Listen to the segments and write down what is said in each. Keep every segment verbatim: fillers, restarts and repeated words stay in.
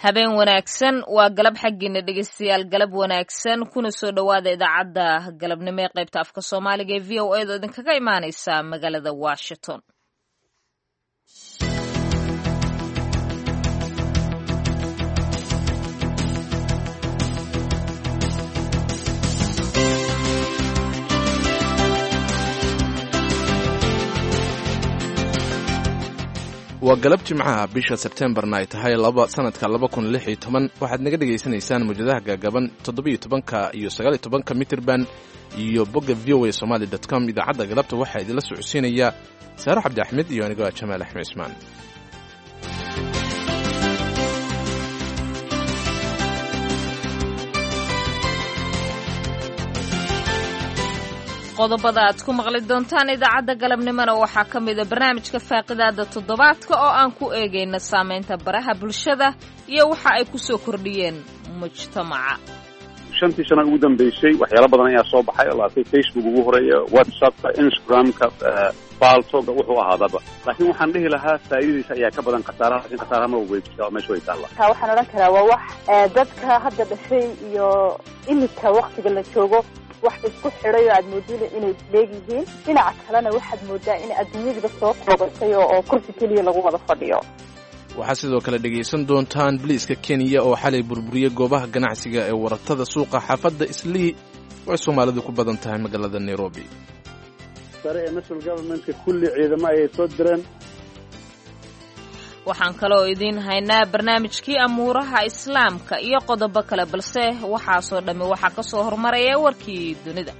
habeen wanaagsan waa galab xaggiina dhegeystayaal galab wanaagsan kuna soo dhowaada idaacadda galabnimo ee qaybta afka soomaaliga ee v o a da idinkaga imaaneysa magaalada Washington. waa galab jimcaha bisha September-na ay tahay laba sanadka laba kun lix iyo toban waxaad naga dhageysanaysaan muujadaha gaagaban toddoba iyo tobanka iyo sagaal iyo tobanka mitirban iyo bogga v o a somali dot com. idaacadda galabta waxaa idinla socodsiinaya Saaro Cabdi Axmed iyo aniga Jamaal Axmed Ismaan. qodobada aad ku maqli doontaan idaacadda galabnimona waxaa ka mid ah barnaamijka faaqidaada toddobaadka oo aan ku eegayna saamaynta baraha bulshada iyo waxa ay ku soo kordhiyeen mujtamaca. shantii sano ugu dambeysay waxyaalo badan ayaa soo baxay laatay Facebook ugu horeeya, WhatsApp, Instagram-ka, Baltoga wuxuu ahaadaba. laakiin waxaan dhihi lahaa faa'iidadiisa ayaa ka badan khasaaraha, laakiin khasaaraha way jirtaa meesha way taallaa. Ka waxaan oran karaa waa wax dadka hadda dhashay iyo imika waqtiga la joogo wax isku xidhay oo aad moodida inay isleeyihiin, dhinaca kalena waxaad moodaa in adduunyada soo qobatay oo kursi keliya lagu wada fadhiyo. waxaa sidoo kale dhegaysan doontaan biliiska Kenya oo xalay burburiyay goobaha ganacsiga ee waratada suuqa xaafadda Islii oo Soomaalidu ku badan tahay magaalada Nairobi. sare ee national government-ka kulli ciidamo ay soo direen. waxaan kaloo idin haynaa barnaamijkii amuuraha islaamka iyo qodobo kale, balse waxaasoo dhammi waxaa ka soo hormaraya warkii dunida.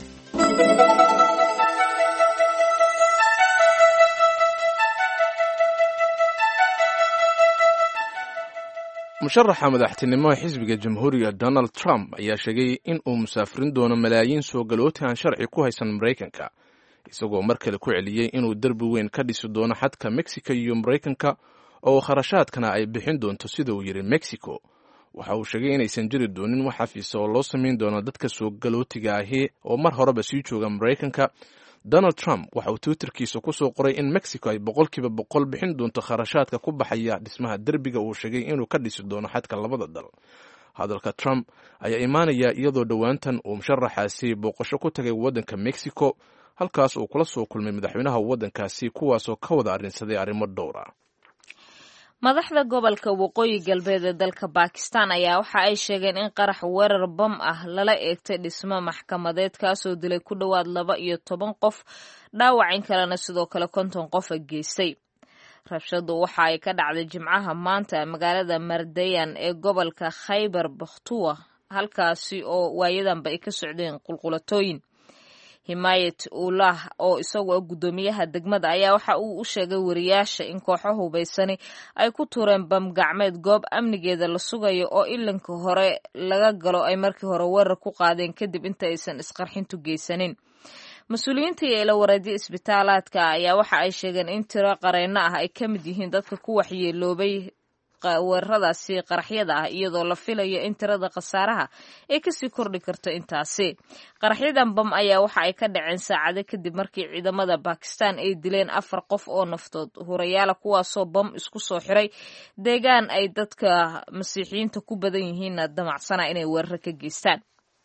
musharaxa madaxtinimo ee xisbiga jamhuuriga Donald Trump ayaa sheegay in uu musaafirin doono malaayiin soo galooti aan sharci ku haysan Mareykanka, isagoo mar kale ku celiyey inuu derbi weyn ka dhisi doono xadka Mexico iyo Mareykanka oo kharashaadkana ay bixin doonto sida uu yiri Mexico. waxa uu sheegay inaysan jiri doonin wax xafiis oo loo sameyn doono dadka soo galootiga ahi oo mar horeba sii jooga Mareykanka. Donald Trump waxa uu Twitterkiisa ku soo qoray in Mexico ay boqolkiiba boqol bixin doonto kharashaadka ku baxaya dhismaha derbiga uu sheegay inuu ka dhisi doono xadka labada dal. hadalka Trump ayaa imaanaya iyadoo dhowaantan uu musharaxaasi booqasho ku tagay waddanka Mexico, halkaas uu kula soo kulmay madaxweynaha waddankaasi kuwaasoo ka wada arrinsaday arrimo dhowr ah. madaxda gobolka waqooyi galbeed ee dalka Pakistan ayaa waxa ay sheegeen in qarax weerar bam ah lala eegtay dhismo maxkamadeed kaasoo dilay ku dhowaad laba iyo toban qof, dhaawacin kalena sidoo kale konton qof geystay. rabshadu waxa ay ka dhacday Jimcaha maanta magaalada Mardayan ee gobolka Khyber Pakhtunkhwa, halkaasi oo waayadanba ay ka socdeen qulqulatooyin. Himayat Ullah oo isagoo gudoomiyaha degmada ayaa waxa uu u sheegay wariyaasha in kooxo hubaysani ay ku tureen bam gacmeed goob amnigeeda la sugayo oo ilinka hore laga galo ay markii hore weerar ku qaadeen kadib inta aysan isqarxintu geysanin. mas-uuliyiinta iyo ilawareedyo isbitaalaadka ayaa waxa ay sheegeen in tiro qareenno ah ay ka mid yihiin dadka ku waxyeeloobay weeraradaasi qaraxyada ah, iyadoo la filayo in tirada khasaaraha ay kasii kordhi karto intaasi. qaraxyadan bam ayaa waxa ay ka dhaceen saacado kadib markii ciidamada Pakistan ay dileen afar qof oo naftood hurayaala, kuwaasoo bam isku soo xiray deegaan ay dadka masiixiyiinta ku badan yihiin damacsana inay weerar ka geystaan.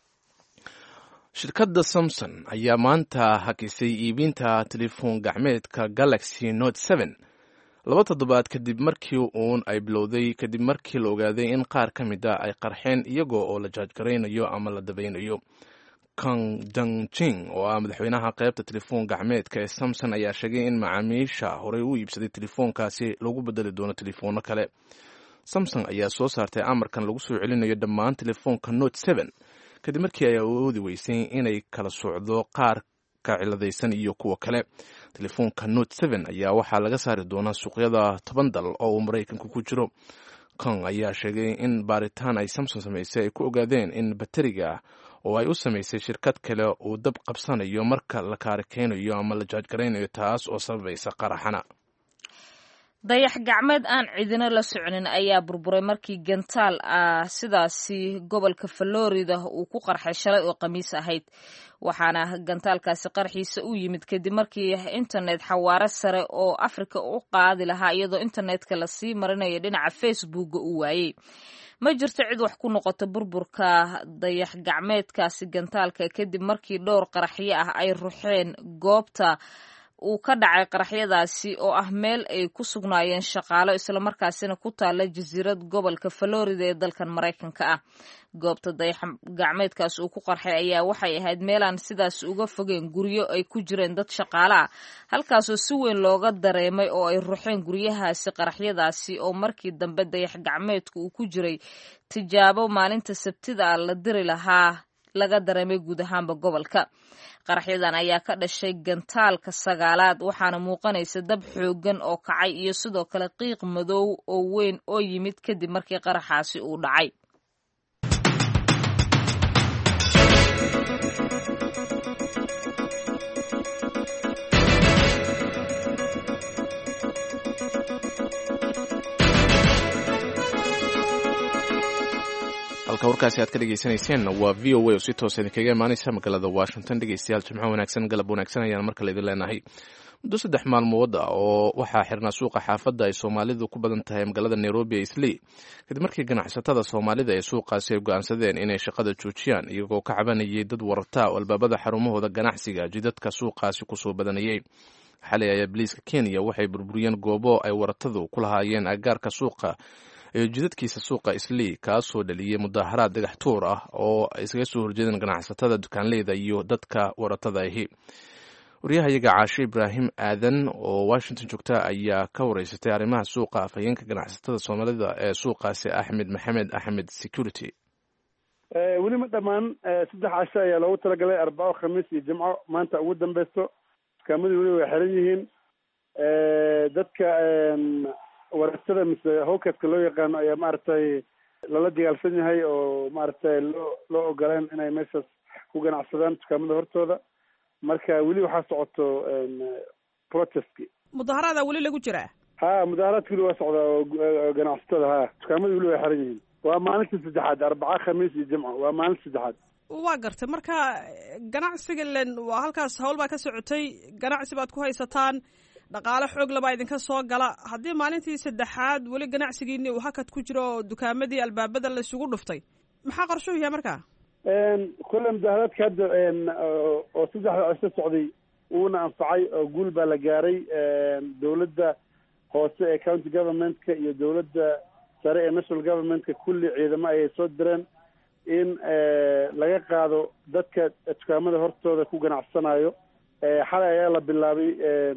shirkadda Samsung ayaa maanta hakisay iibinta telefoon gacmeedka Galaxy Note seven laba toddobaad kadib markii uun ay bilowday kadib markii la ogaaday in qaar ka mid ah ay qarxeen iyagoo oo la jaajgaraynayo ama la dabaynayo. Kang Dangching oo ah madaxweynaha qaybta telefoon gacmeedka ee Samsung ayaa sheegay in macaamiisha horey u iibsaday telefoonkaasi lagu bedeli doono telefoonno kale. Samsung ayaa soo saartay amarkan lagu soo celinayo dhammaan telefoonka Note seven kadib markii ay awoodi weysay inay kala socdo qaar ka ciladaysan iyo kuwa kale. telefoonka Note seven ayaa waxaa laga saari doonaa suuqyada toban dal oo uu Mareykanku ku jiro. Kang ayaa sheegay in baaritaan ay Samsung samaysay ay ku ogaadeen in bateriga oo ay u samaysay shirkad kale uu dab qabsanayo marka la kaarikeynayo ama la jaajgaraynayo, taas oo sababaysa qaraxana. dayax gacmeed aan cidina la soconin ayaa burburay markii gantaal ah sidaasi gobolka Florida uu ku qarxay shalay oo khamiis ahayd waxaana gantaalkaasi qarxiisa u yimid kadib markii internet xawaare sare oo Afrika u qaadi lahaa iyadoo internetka la sii marinayo dhinaca Facebook uu waayay ma jirto cid wax ku noqoto burburka dayax gacmeedkaasi gantaalka kadib markii dhowr qaraxyo ah ay ruxeen goobta uu ka dhacay qaraxyadaasi oo ah meel ay ku sugnaayeen shaqaalo isla markaasina ku taala jasiirad gobolka Florida ee dalkan Mareykanka ah goobta dayax gacmeedkaas uu ku qarxay ayaa waxay ahayd meel aan sidaas uga fogeen guryo ay ku jireen dad shaqaale ah halkaasoo si weyn looga dareemay oo ay ruxeen guryahaasi qaraxyadaasi oo markii dambe dayax gacmeedku uu ku jiray tijaabo maalinta Sabtida la diri lahaa laga dareemay guud ahaanba gobolka qaraxyadan ayaa ka dhashay gantaalka sagaalaad waxaana muuqanaysa dab xoogan oo kacay iyo sidoo kale qiiq madow oo weyn oo yimid kadib markii qaraxaasi uu dhacay halka warkaasi aad ka dhegaysanayseen waa V O A oo si toos idinkaga imaanaysa magaalada Washington. dhegeystayaal jimco wanaagsan galab wanaagsan ayaan mar kale idin leenahay muddo saddex maalmood oo waxaa xirnaa suuqa xaafadda ay Soomaalidu ku badan tahay magaalada Nairobi ee Islii kadib markii ganacsatada Soomaalida ee suuqaasi ay go'aansadeen inay shaqada joojiyaan iyagoo ka cabanayay dad warata oo albaabada xarumahooda ganacsiga jidadka suuqaasi ku soo badanayay xalay ayaa booliiska Kenya waxay burburiyeen goobo ay waratadu ku lahaayeen agagaarka suuqa ee jidadkiisa suuqa Islii kaasoo dhaliyay mudaharaad dhagax tuur ah oo iskaga soo horjeedeen ganacsatada dukaanleyda iyo dadka waratada ahi wariyahayaga Caashe Ibraahim Aadan oo Washington joogta ayaa ka wareysatay arrimaha suuqa afhayeenka ganacsatada Soomaalida ee suuqaasi Axmed Maxamed Axmed Security weli ma dhamaan saddex casho ayaa loogu talagalay Arbaco Khamiis iyo Jimco maanta ugu dambayso dukaamadu weli way xiran yihiin dadka waratada mise hawkaska loo yaqaano ayaa maaragtay lala dagaalsan yahay oo maaragtay loo loo ogolaan inay meeshaas ku ganacsadaan dukaamada hortooda marka weli waxaa socoto protestki mudaharaada weli lagu jiraa ha mudaharaadka weli waa socda oo ganacsatada ha dukaamada weli way xiran yihiin waa maalinta saddexaad Arbaco Khamiis iyo Jimco waa maalinta saddexaad waa gartay marka ganacsiga len waa halkaas hawl baa ka socotay ganacsi baad ku haysataan dhaqaale xoog laba idinka soo gala haddii maalintii saddexaad weli ganacsigiinii uu hakad ku jiro oo dukaamadii albaabada la isugu dhuftay maxaa qorshuhu yahay markaa kulle mudaharaadka hadda oo saddexda cisho socday uuna anfacay oo guul baa la gaaray dowladda hoose ee county governmentka iyo dowladda sare ee national governmentka kulli ciidamo ayay soo direen in laga qaado dadka dukaamada hortooda ku ganacsanayo xalay ayaa la bilaabay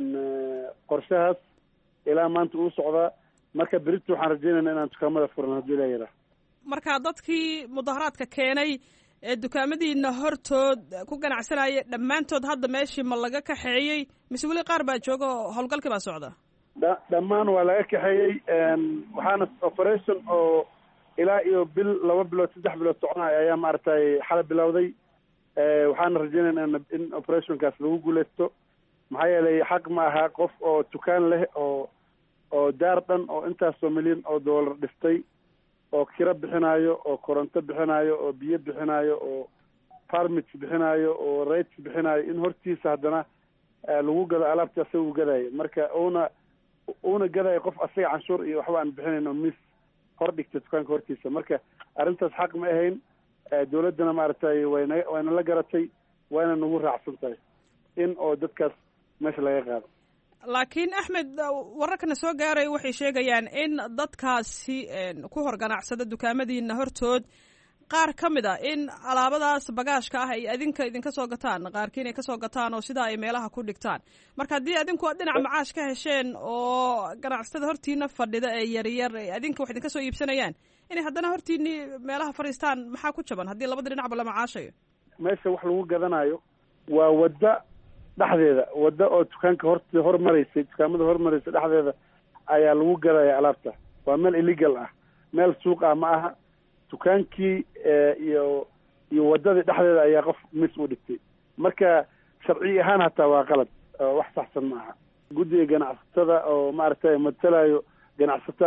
qorshahaas ilaa maanta uu socdaa marka berito waxaan rajaynaynaa inaan dukaamada furan haddii la yidhaah marka dadkii mudaharaadka keenay ee dukaamadiina hortood ku ganacsanaya dhammaantood hadda meeshii ma laga kaxeeyey mise weli qaar baa jooga oo howlgalkii baa socda dha dhammaan waa laga kaxeeyey waxaana operation oo ilaa iyo bil laba bilood saddex bilood soconaya ayaa maaragtay xalay bilowday waxaana rajaynayna in operationkaas lagu guuleysto maxaa yeelay xaq ma aha qof oo dukaan leh oo oo daar dhan oo intaasoo milyan oo dollar dhiftay oo kiro bixinayo oo koronto bixinayo oo biyo bixinayo oo permits bixinayo oo rates bixinayo in hortiisa haddana lagu gado alaabta asaga gadayo marka uuna uuna gadayo qof asaga canshuur iyo waxba aan bixinayno mis hor dhigta dukaanka hortiisa marka arrintaas xaq ma ahayn dowladdana maaragtay wayna wayna la garatay wayna nagu raacsan tahay in oo dadkaas meesha laga qaado laakiin Axmed wararkana soo gaaray waxay sheegayaan in dadkaasi ku hor ganacsada dukaamadiina hortood qaar ka mid ah in alaabadaas bagaashka ah ay adinka idinka soo gataan qaarkiin ay ka soo gataan oo sidaa ay meelaha ku dhigtaan marka haddii adinku aad dhinac macaash ka hesheen oo ganacsatada hortiina fadhida ee yaryar adinka wax idinka soo iibsanayaan inay haddana hortiinii meelaha fadhiistaan maxaa ku jaban haddii labada dhinacba la macaashayo meesha wax lagu gadanayo waa wadda dhexdeeda wadda oo dukaanka hort hormaraysay dukaamada hormaraysay dhexdeeda ayaa lagu gadaya alaabta waa meel illegal ah meel suuq ah ma aha dukaankii iyo iyo waddadii dhexdeeda ayaa qof mis u dhigtay marka sharci ahaan hataa waa qalad wax saxsan ma aha guddiga ganacsatada oo maaragtay matalayo ganacsata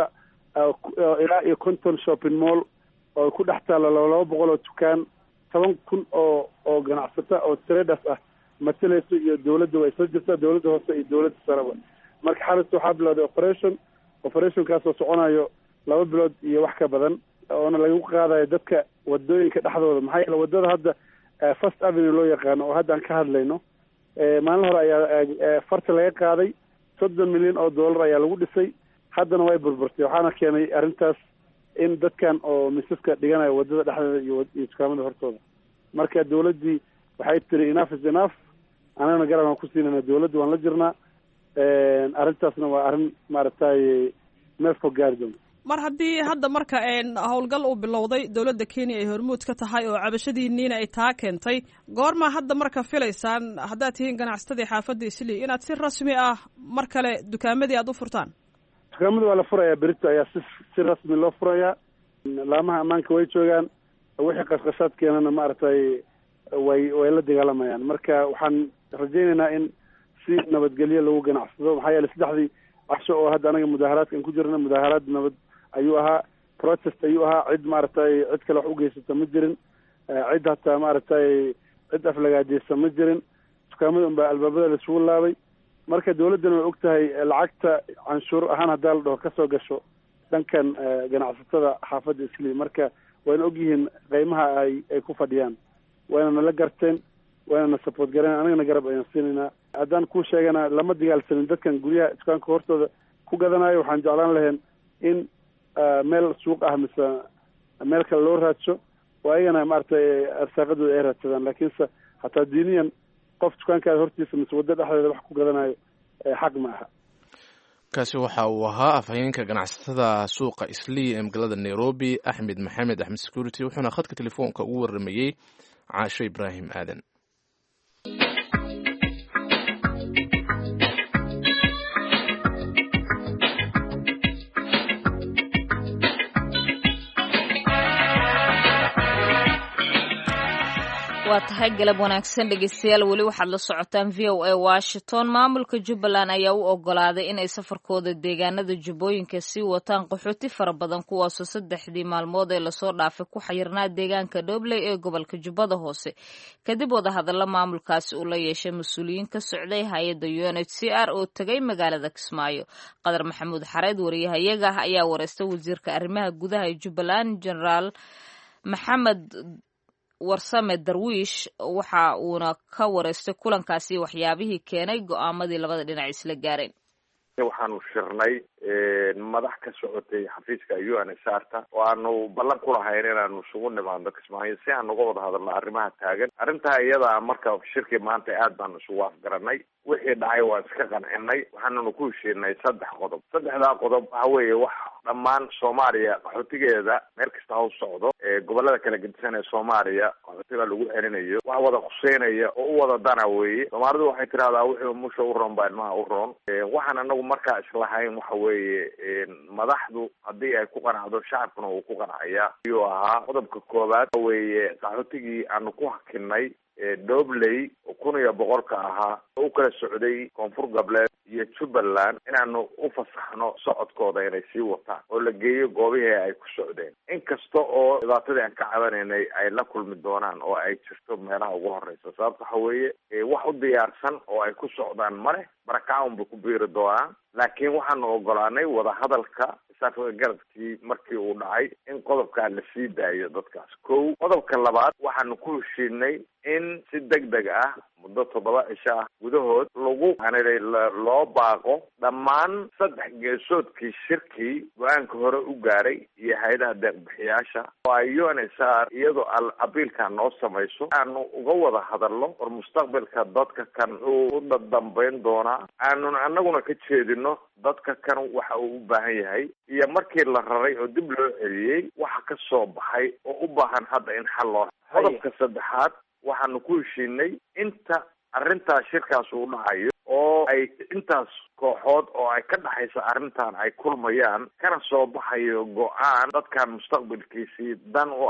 ilaa iyo conton shopping mall oo ku dhex taalla laba boqol oo dukaan toban kun oo oo ganacsata oo traders ah matalayso iyo dawladda way soo jirtaa dawladda hoose iyo dawladda sareba marka xaalista waxaa bilowday operation operationkaas oo soconayo laba bilood iyo wax ka badan oona lagu qaadayo dadka wadooyinka dhexdooda maxaa yeele wadada hadda first avenue loo yaqaano oo hadda aan ka hadlayno maalin hore ayaa farta laga qaaday soddon milyan oo dollar ayaa lagu dhisay haddana way burburtay waxaana keenay arrintaas in dadkan oo misaska dhiganayo wadada dhexdeeda iyo dukaamada hortooda marka dawladdii waxay tiri enough is enough anagana garab aan ku siinayna dawladda waan la jirnaa arrintaasna waa arrin maaragtay meel fog gaari doonta mar haddii hadda marka howlgal uu bilowday dawladda Kenya ay hormuud ka tahay oo cabashadiinina ay taa keentay goorma hadda marka filaysaan haddaad tihiin ganacsatadii xaafadda Islii inaad si rasmi ah mar kale dukaamadii aad u furtaan dukaamada waa la furayaa berito ayaa si si rasmi loo furayaa laamaha ammaanka way joogaan wixii qashqashaad keenana maaragtay way way la dagaalamayaan marka waxaan rajaynaynaa in si nabadgelyo lagu ganacsado maxaa yeele saddexdii casho oo hadda anaga mudaaharaadkan ku jirna mudaaharaad nabad ayuu ahaa protest ayuu ahaa cid maaragtay cid kale wax u geysata ma jirin cid hataa maaragtay cid aflagaadeysa ma jirin dukaamada unbaa albaabada la isugu laabay marka dawladdana way og tahay lacagta canshuur ahaan haddaa la dhaho kasoo gasho dhankan ganacsatada xaafadda Islii marka wayna og yihiin qiimaha ay ay ku fadhiyaan wayna nala garteen wayna na support gareen anagana garab ayaan siinaynaa haddaan kuu sheegana lama dagaalsanin dadkan guryaha dukaanka hortooda ku gadanayo waxaan jeclaan lahayn in meel suuq ah mise meel kale loo raadsho oo ayagana maaragtay arsaaqadooda ay raadsadaan laakiinse hataa diiniyan qof dukaankaada hortiisa mise wadda dhexdeeda wax ku gadanayo xaq ma aha kaasi waxa uu ahaa afhayeenka ganacsatada suuqa Islii ee magaalada Nairobi Axmed Maxamed Axmed Security wuxuuna khadka telefoonka ugu waramayay Caasho Ibrahim Aadan waa tahay galab wanaagsan dhegeystayaal weli waxaad la socotaan v o a Washington maamulka Jubbaland ayaa u ogolaaday inay safarkooda deegaanada Jubbooyinka sii wataan qaxooti fara badan kuwaasoo saddexdii maalmood ee lasoo dhaafay ku xayirnaa deegaanka Dhobley ee gobolka Jubbada Hoose kadib wadahadalla maamulkaasi uu la yeeshay mas-uuliyiin ka socday hay'adda U N H C R oo tagay magaalada Kismaayo Qadar Maxamuud Xareed wariyahayaga ayaa wareystay wasiirka arrimaha gudaha ee Jubbaland General Maxamed warsame darwiish waxa uuna ka wareystay kulankaasi waxyaabihii keenay go'aamadii labada dhinac isla gaareen waxaanu shirnay madax ka socotay xafiiska U N H C R ta oo aanu ballan ku lahayn inaanu isugu nimaadno Kismaayo si aan uga wada hadalno arrimaha taagan arrintaa iyada marka shirkii maanta aad baan isugu afgaranay wixii dhacay waan iska qancinay waxaanuna ku heshiinay saddex qodob saddexdaa qodob waxa weeye wax dhammaan Soomaaliya qaxootigeeda meel kasta ha u socdo ee gobolada kala gedisan ee Soomaaliya qaxootiga lagu celinayo wax wada quseynaya oo u wada dana weeye Soomaalidu waxay tiraahdaa wixii musho u roon baa ilmaha u roon waxaan anagu markaa islahayn waxa weeye madaxdu haddii ay ku qanacdo shacabkuna uu ku qancaya ayuu ahaa qodobka koowaad weeye qaxootigii aanu ku hakinay Dhobley oo kun iyo boqolka ahaa oo u kala socday koonfur galbeed iyo Jubbaland inaanu u fasaxno socodkooda inay sii wataan oo la geeyo goobihii ay ku socdeen inkasta oo dhibaatadii aan ka cabanaynay ay la kulmi doonaan oo ay jirto meelaha ugu horeysa sababta waxa weeye wax u diyaarsan oo ay ku socdaan male barakacaun bay ku biiri doonaan laakiin waxaanu ogolaanay wadahadalka isaga garabkii markii uu dhacay in qodobkaa la sii daayo dadkaas kow qodobka labaad waxaanu ku heshiinay in si degdeg ah muddo toddoba cisho ah gudahood lagu hanilay loo baaqo dhammaan saddex geesoodkii shirkii go-aanka hore u gaaray iyo hay-adaha deeqbixiyaasha oo ay U N H C R iyadoo abiilka noo samayso aanu uga wada hadalno war mustaqbalka dadka kan uu u dambayn doonaa aanun annaguna ka jeedino dadka kan waxa uu u baahan yahay iyo markii la raray oo dib loo celiyey waxa ka soo baxay oo u baahan hadda in xal loo qodobka saddexaad waxaanu ku heshiinay inta arrintaa shirkaas uu dhacayo oo ay intaas kooxood oo ay ka dhaxayso arrintan ay kulmayaan kana soo baxayo go-aan dadkan mustaqbalkiisii dan u ah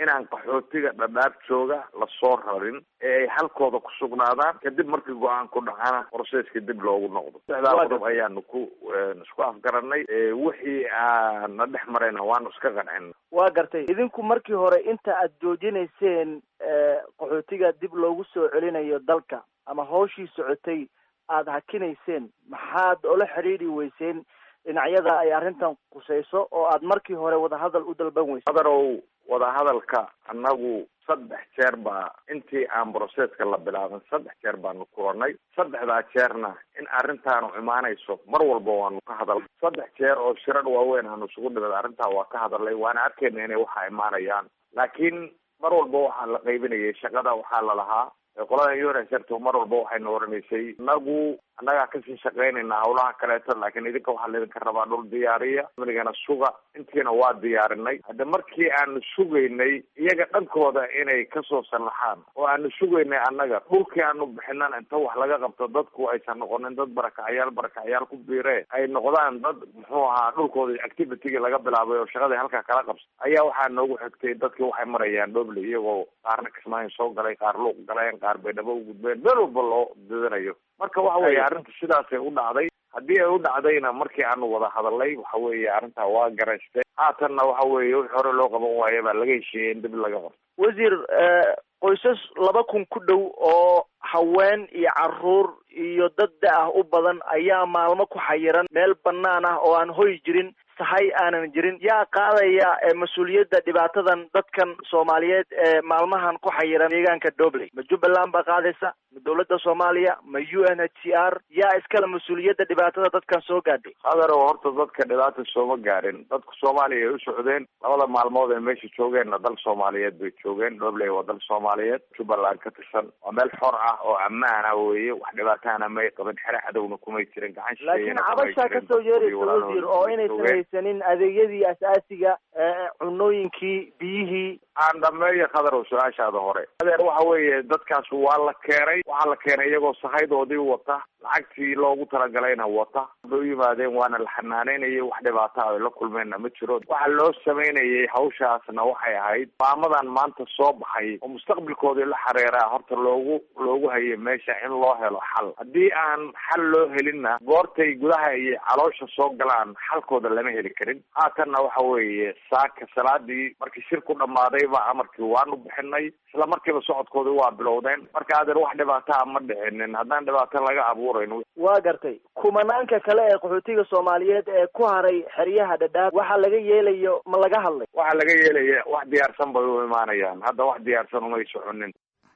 inaan qaxootiga dhadhaab jooga lasoo rarin ee ay halkooda ku sugnaadaan kadib markii go-aan ku dhacana proceska dib loogu noqdo. saddexdaa qodob ayaanu ku isku afgaranay, wixii aana dhex marayna waanu iska qancin. waa gartay. idinku markii hore inta aad joojinayseen qaxootiga dib loogu soo celinayo dalka ama hawshii socotay aada hakinayseen, maxaad ola xidhiidhi weyseen dhinacyada ay arrintan qusayso oo aad markii hore wadahadal u dalban weyseen? hadarow wadahadalka annagu saddex jeer baa intii aan broseska la bilaabin saddex jeer baanu kulanay. saddexdaa jeerna in arrintaanu imaanayso mar walba waanu ka hadalnay. saddex jeer oo shirar waaweyn aanu isugu dhimid arrintaa waa ka hadalnay, waana arkayna inay waxa imaanayaan. laakiin mar walba waxaa la qaybinayay shaqada, waxaa la lahaa qolada U N H C R mar walba waxayna oranaysay inagu annagaa kasii shaqaynayna hawlaha kaleeto, laakiin idinka waxaa laydinka rabaa dhul diyaariya, amnigana suga. intiina waa diyaarinay. hadda markii aanu sugaynay iyaga dhankooda inay kasoo sallaxaan oo aanu sugaynay annaga dhulkii aanu bixinan inta wax laga qabto dadku aysan noqonin dad barakacyaal barakacyaal ku biire, ay noqdaan dad muxuu ahaa dhulkooda activitygii laga bilaabay oo shaqadii halkaa kala qabsa, ayaa waxaa noogu xigtay dadkii waxay marayaan Dhoble iyagoo qaarna Kismaayo soo galay, qaar luuq galeen, qaar Baydhabo u gudbeen, meel walba loo didanayo. marka waxa weeye arrinta sidaasay u dhacday. haddii ay u dhacdayna markii aanu wada hadalnay waxa weeye arrintaa waa garaystay. haatanna waxa weeye wixii hore loo qaban waayo baa laga heshiiyey in dib laga qabto. wasiir, qoysas laba kun ku dhow oo haween iyo caruur iyo dad da-ah u badan ayaa maalmo ku xayiran meel banaan ah oo aan hoy jirin, sahay aanan jirin. yaa qaadaya mas-uuliyadda dhibaatadan dadkan Soomaaliyeed ee maalmahan ku xayiran deegaanka Dhoble? ma Jubbaland baa qaadaysa, ma dawladda Soomaaliya, ma U N H C R? yaa iskale mas-uuliyadda dhibaatada dadkan soo gaadhay? hadar horta dadka dhibaata sooma gaarin. dadka Soomaaliya ay u socdeen labada maalmood ee meesha joogeenna dal Soomaaliyeed bay joogeen. Dhoble waa dal Soomaaliyeed, Jubbaland ka tirsan, waa meel xor ah oo ammaan ah weeye. wax dhibaataana may qaban, xere cadowna kumay jirin, gacan laakiin cabasha ka soo yeeraysa wasiir oo inaysan haysanin adeegyadii asaasiga, cunooyinkii, biyihii. aan dhameeyo khadarow su-aashaada hore. adeer waxa weeye dadkaas waa la keenay, waxaa la keenay iyagoo sahaydoodii wata, lacagtii loogu talagalayna wata. bay u yimaadeen, waana la xanaanaynayay. wax dhibaata ay la kulmeenna ma jiro. waxa loo samaynayay hawshaasna waxay ahayd maamadan maanta soo baxay oo mustaqbalkoodii la xareeraa horta loogu loogu hayay meesha in loo helo xal. haddii aan xal loo helinna goortay gudaha iyo caloosha soo galaan xalkooda lama heli karin. haatanna waxa weeye saaka salaadii markii shir ku dhammaaday baa amarkii waanu bixinay, isla markiiba socodkoodii waa bilowdeen. marka adeer wax dhibaataa ma dhicinin haddaan dhibaato laga abuurayn. waa gartay. kumanaanka kale ee qaxootiga Soomaaliyeed ee ku haray xeryaha Dadaab waxa laga yeelayo ma laga hadlay? waxa laga yeelaya wax diyaarsan bay u imaanayaan. hadda wax diyaarsan umay soconin.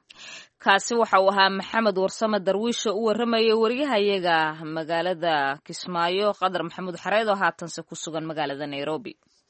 kaasi waxa uu ahaa Maxamed Warsame Darwiisho u waramayay wariyahayaga magaalada Kismaayo Qadar Maxamuud Xareed oo haatanse ku sugan magaalada Nairobi.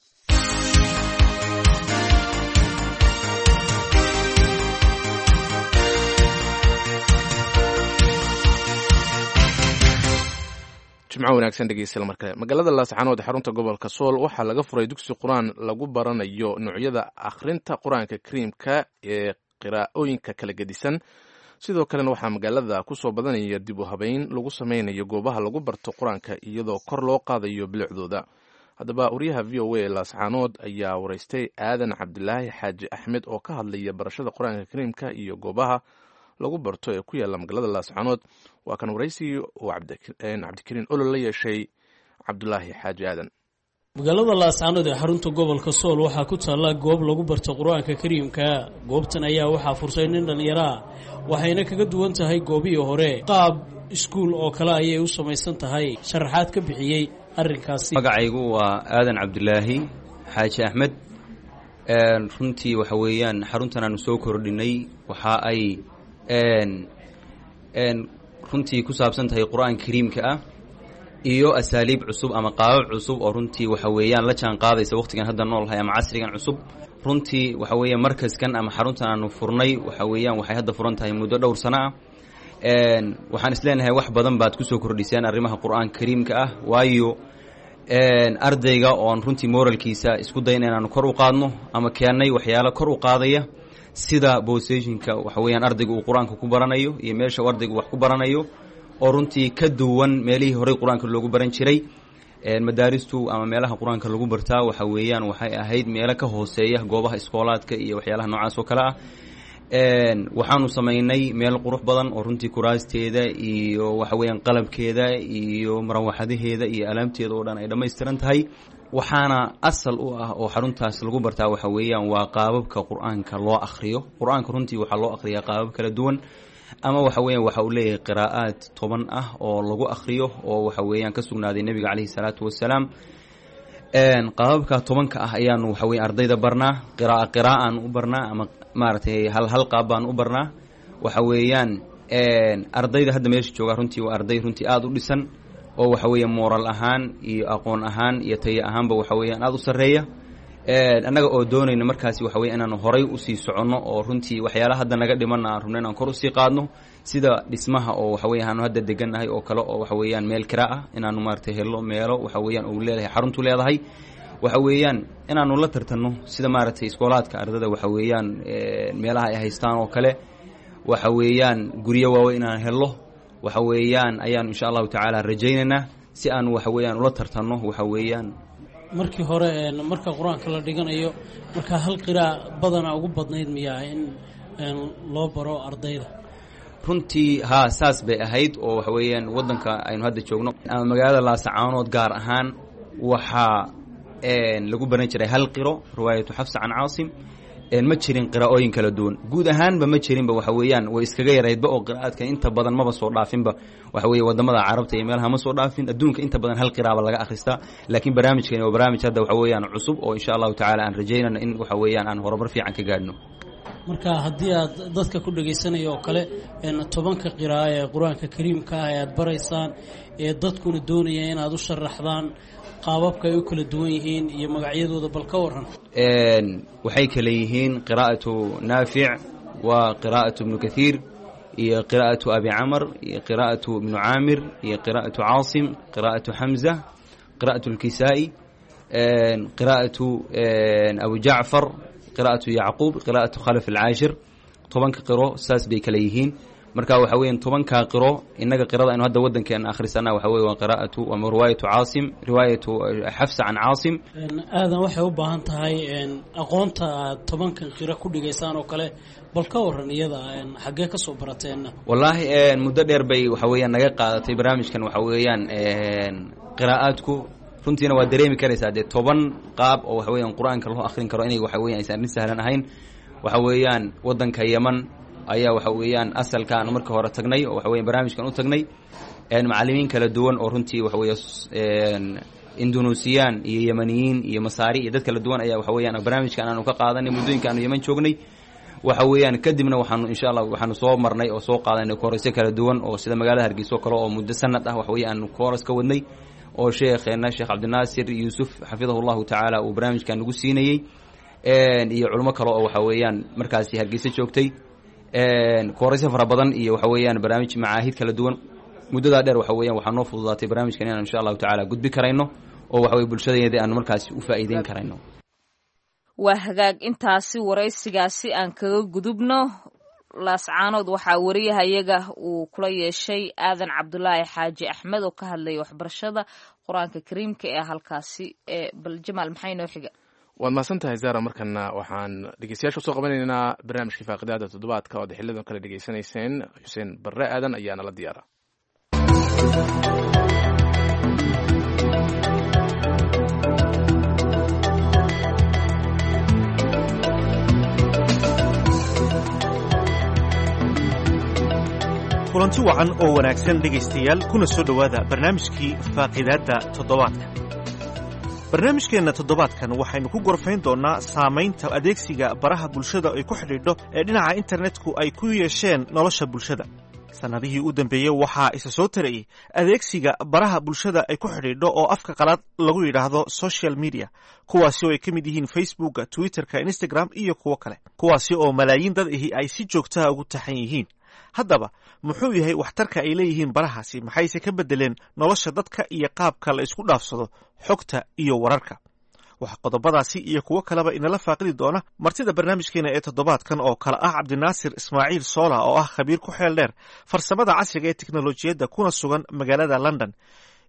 jimco wanaagsan dhegeystayaal markale. magaalada Laascaanood xarunta gobolka Sool waxaa laga furay dugsi quraan lagu baranayo noocyada akhrinta quraanka kariimka ee qiraa'ooyinka kala gedisan. sidoo kalena waxaa magaalada ku soo badanaya dib u habeyn lagu sameynayo goobaha lagu barto quraanka iyadoo kor loo qaadayo bilicdooda. haddaba wariyaha V O A Laascaanood ayaa waraystay Aadan Cabdilaahi Xaaji Axmed oo ka hadlaya barashada quraanka kariimka iyo goobaha lagu barto ee ku yaala magaalada Laascaanood. waa kan waraysigii uu Cabdikariin Olol la yeeshay Cabdulaahi Xaaji Aadan. magaalada Laascaanood ee xarunta gobolka Sool waxaa ku taala goob lagu barto quraanka kariimka. goobtan ayaa waxaa fursay nin dhalinyaro ah, waxayna kaga duwan tahay goobihii hore. qaab iskuul oo kale ayay u samaysan tahay. sharaxaad ka bixiyey arrinkaasi. magacaygu waa Aadan Cabdilaahi Xaaji Axmed. runtii waxa weeyaan xaruntan aanu soo kordhinay waxa ay runtii ku saabsan tahay qur-aanka kariimka ah iyo asaaliib cusub ama qaabab cusub oo runtii waxa weeyaan la jaan qaadaysa waqtigan hadda noolahay ama casrigan cusub. runtii waxa weeyaan markaskan ama xaruntan aanu furnay waxa weeyaan waxay hadda furan tahay muddo dhowr sano ah. waxaan isleenahay wax badan baad kusoo kordhiseen arrimaha qur-aanka kariimka ah, waayo ardayga oon runtii moralkiisa isku dayna inaanu kor u qaadno ama keennay waxyaalo kor u qaadaya sida positionka waxa weeyaan ardayga uu qur-aanka ku baranayo iyo meesha uu ardaygu wax ku baranayo oo runtii ka duwan meelihii horey qur-aanka loogu baran jiray. madaaristu ama meelaha qur-aanka lagu bartaa waxa weeyaan waxay ahayd meelo ka hooseeya goobaha iskoolaadka iyo waxyaalaha noocaas oo kale ah waxaanu samaynay meel qurux badan oo runtii kuraasteeda iyo waxa weeyaan qalabkeeda iyo marawaxadaheeda iyo alaabteeda oo dhan ay dhammaystiran tahay waxaana asal u ah oo xaruntaas lagu bartaa waxa weeyaan waa qaababka qur-aanka loo akhriyo qur-aanka runtii waxaa loo akhriyaa qaabab kala duwan ama waxa weeyaan waxa uu leeyahay qiraa'aad toban ah oo lagu akhriyo oo waxa weeyaan ka sugnaaday nebiga calayhi salaatu wasalaam qaababka tobanka ah ayaanu waxa weeye ardayda barnaa qira'a qiraa'aan u barnaa ama maaragtay hal hal qaab baan u barnaa waxa weeyaan ardayda hadda meesha jooga runtii waa arday runtii aada u dhisan oo waxa weeye moral ahaan iyo aqoon ahaan iyo tayo ahaanba waxa weeyaan aada u sarreeya annaga oo doonayna markaasi waxa weye inaanu horay usii soconno oo runtii waxyaalaha hadda naga dhimanna aan rabno inaan kor usii qaadno sida dhismaha oo waxa weye aanu hadda degannahay oo kale oo waxa weeyaan meel kira ah inaanu maaragtay hello meelo waxa weeyaan uu leedahay xaruntu leedahay waxa weeyaan inaanu la tartanno sida maaragtay iskoolaadka ardada waxa weeyaan meelaha ay haystaan oo kale waxa weeyaan guryo waaweyn inaan hello waxa weeyaan ayaanu insha allahu tacaala rajaynaynaa si aan waxa weeyaan ula tartanno waxa weeyaan markii hore marka qur-aanka la dhiganayo markaa hal qiraa badana ugu badnayd miyaa in loo baro ardayda runtii haa saas bay ahayd oo waxa weeyaan waddanka aynu hadda joogno ama magaalada laasacaanood gaar ahaan waxaa lagu baran jiray hal qiro riwaayatu xafsa can caasim ma jirin qiraa'ooyin kala duwan guud ahaanba ma jirinba waxa weeyaan way iskaga yaraydba oo qiraa'aadka inta badan maba soo dhaafinba waxa weeye wadamada carabta iyo meelaha ma soo dhaafin adduunka inta badan hal qiraaba laga akhristaa laakiin barnaamijkani waa barnaamij hadda waxa weeyaan cusub oo insha allahu tacaala aan rajaynayno in waxa weeyaan aan horumar fiican ka gaadhno marka haddii aad dadka ku dhagaysanayo oo kale tobanka qiraa'o ee qur-aanka kariimka ah ee aad baraysaan ee dadkuna doonaya inaad u sharaxdaan qaababka ay u kala duwan yihiin iyo magacyadooda bal ka waran waxay kala yihiin qiraa'atu naafic waa qiraa'atu ibnu kathiir iyo qiraa'atu abi camar iyo qiraa'atu ibnu caamir iyo qiraa'atu caasim qiraa'atu xamza qiraa'atu lkisaa'i qiraa'atu abu jacfar qiraa'atu yacquub qiraa'atu khalaf alcaashir tobanka qiro saas bay kala yihiin marka waxa weeyaan tobankaa qiro innaga qirada aynu hadda waddankeena akhrisanaa waxa weye waa qiraa'atu ama riwaayatu caasim riwaayatu xafsa can caasim aadan waxay u baahan tahay aqoonta aad tobankan qiro ku dhigaysaan oo kale bal ka waran iyada xaggee ka soo barateenna wallaahi muddo dheer bay waxa weeyaan naga qaadatay barnaamijkan waxa weeyaan qiraa'aadku runtiina waa dareemi karaysaa dee toban qaab oo waxa weeyaan qur-aanka loo akhrin karo inay waxa weyan aysan arrin sahlan ahayn waxa weeyaan waddanka yeman ayaa waxa weeyaan asalka aanu marka hore tagnay oo waxa weyan barnaamijkan u tagnay macallimiin kala duwan oo runtii waxa weeye indonesiyan iyo yemaniyiin iyo masaari iyo dad kala duwan ayaa waxa weeyaan barnaamijkan aanu ka qaadanay muddooyinka aanu yeman joognay waxa weeyaan kadibna waxaanu insha allah waxaanu soo marnay oo soo qaadanay koorasyo kala duwan oo sida magaalada hargeysa oo kale oo muddo sanad ah waxa weeye aanu kooras ka wadnay oo sheekheena sheekh cabdinaasir yuusuf xafidahu llahu tacaala uu barnaamijkan nagu siinayey iyo culimo kale oo waxa weeyaan markaasi hargeysa joogtay koorasyo fara badan iyo waxa weeyaan barnaamij macaahid kala duwan muddadaa dheer waxa weeyaan waxaa noo fududaatay barnaamijkan inaan insha allahu tacaala gudbi karayno oo waxa weye bulshadeeda aanu markaasi u faa'iideyn karayno waa hagaag intaasi waraysigaasi aan kaga gudubno laascaanood waxaa wariyahayaga uu kula yeeshay aadan cabdulaahi xaaji axmed oo ka hadlaya waxbarashada qur-aanka kariimka ee halkaasi ee bal jamaal maxay noo xiga waad mahadsan tahay zara markana waxaan dhegeystayaasha usoo qabanaynaa barnaamijkii faaqidaada toddobaadka ood xilidan kale dhegeysanayseen xuseen barre aadan ayaana la diyaara kulanti wacan oo wanaagsan dhegaystayaal kuna soo dhowaada barnaamijkii faaqidaadda toddobaadka barnaamijkeenna toddobaadkan waxaynu ku gorfayn doonnaa saamaynta adeegsiga baraha bulshada ay ku xidhiidho ee dhinaca internetku ay ku yeesheen nolosha bulshada sannadihii u dambeeyey waxaa isa soo tarayey adeegsiga baraha bulshada ay ku xidhiidho oo afka qalaad lagu yidhaahdo social media kuwaasi oo ay ka mid yihiin facebooka twitterka instagram iyo kuwo kale kuwaasi oo malaayiin dad ahi ay si joogtaha ugu taxan yihiin haddaba muxuu yahay waxtarka ay leeyihiin barahaasi maxayse ka beddeleen nolosha dadka iyo qaabka la isku dhaafsado xogta iyo wararka waxa qodobadaasi iyo kuwo kaleba inala faaqidi doona martida barnaamijkeena ee toddobaadkan oo kale ah cabdinaasir ismaaciil soola oo ah khabiir ku xeel dheer farsamada casriga ee teknolojiyadda kuna sugan magaalada london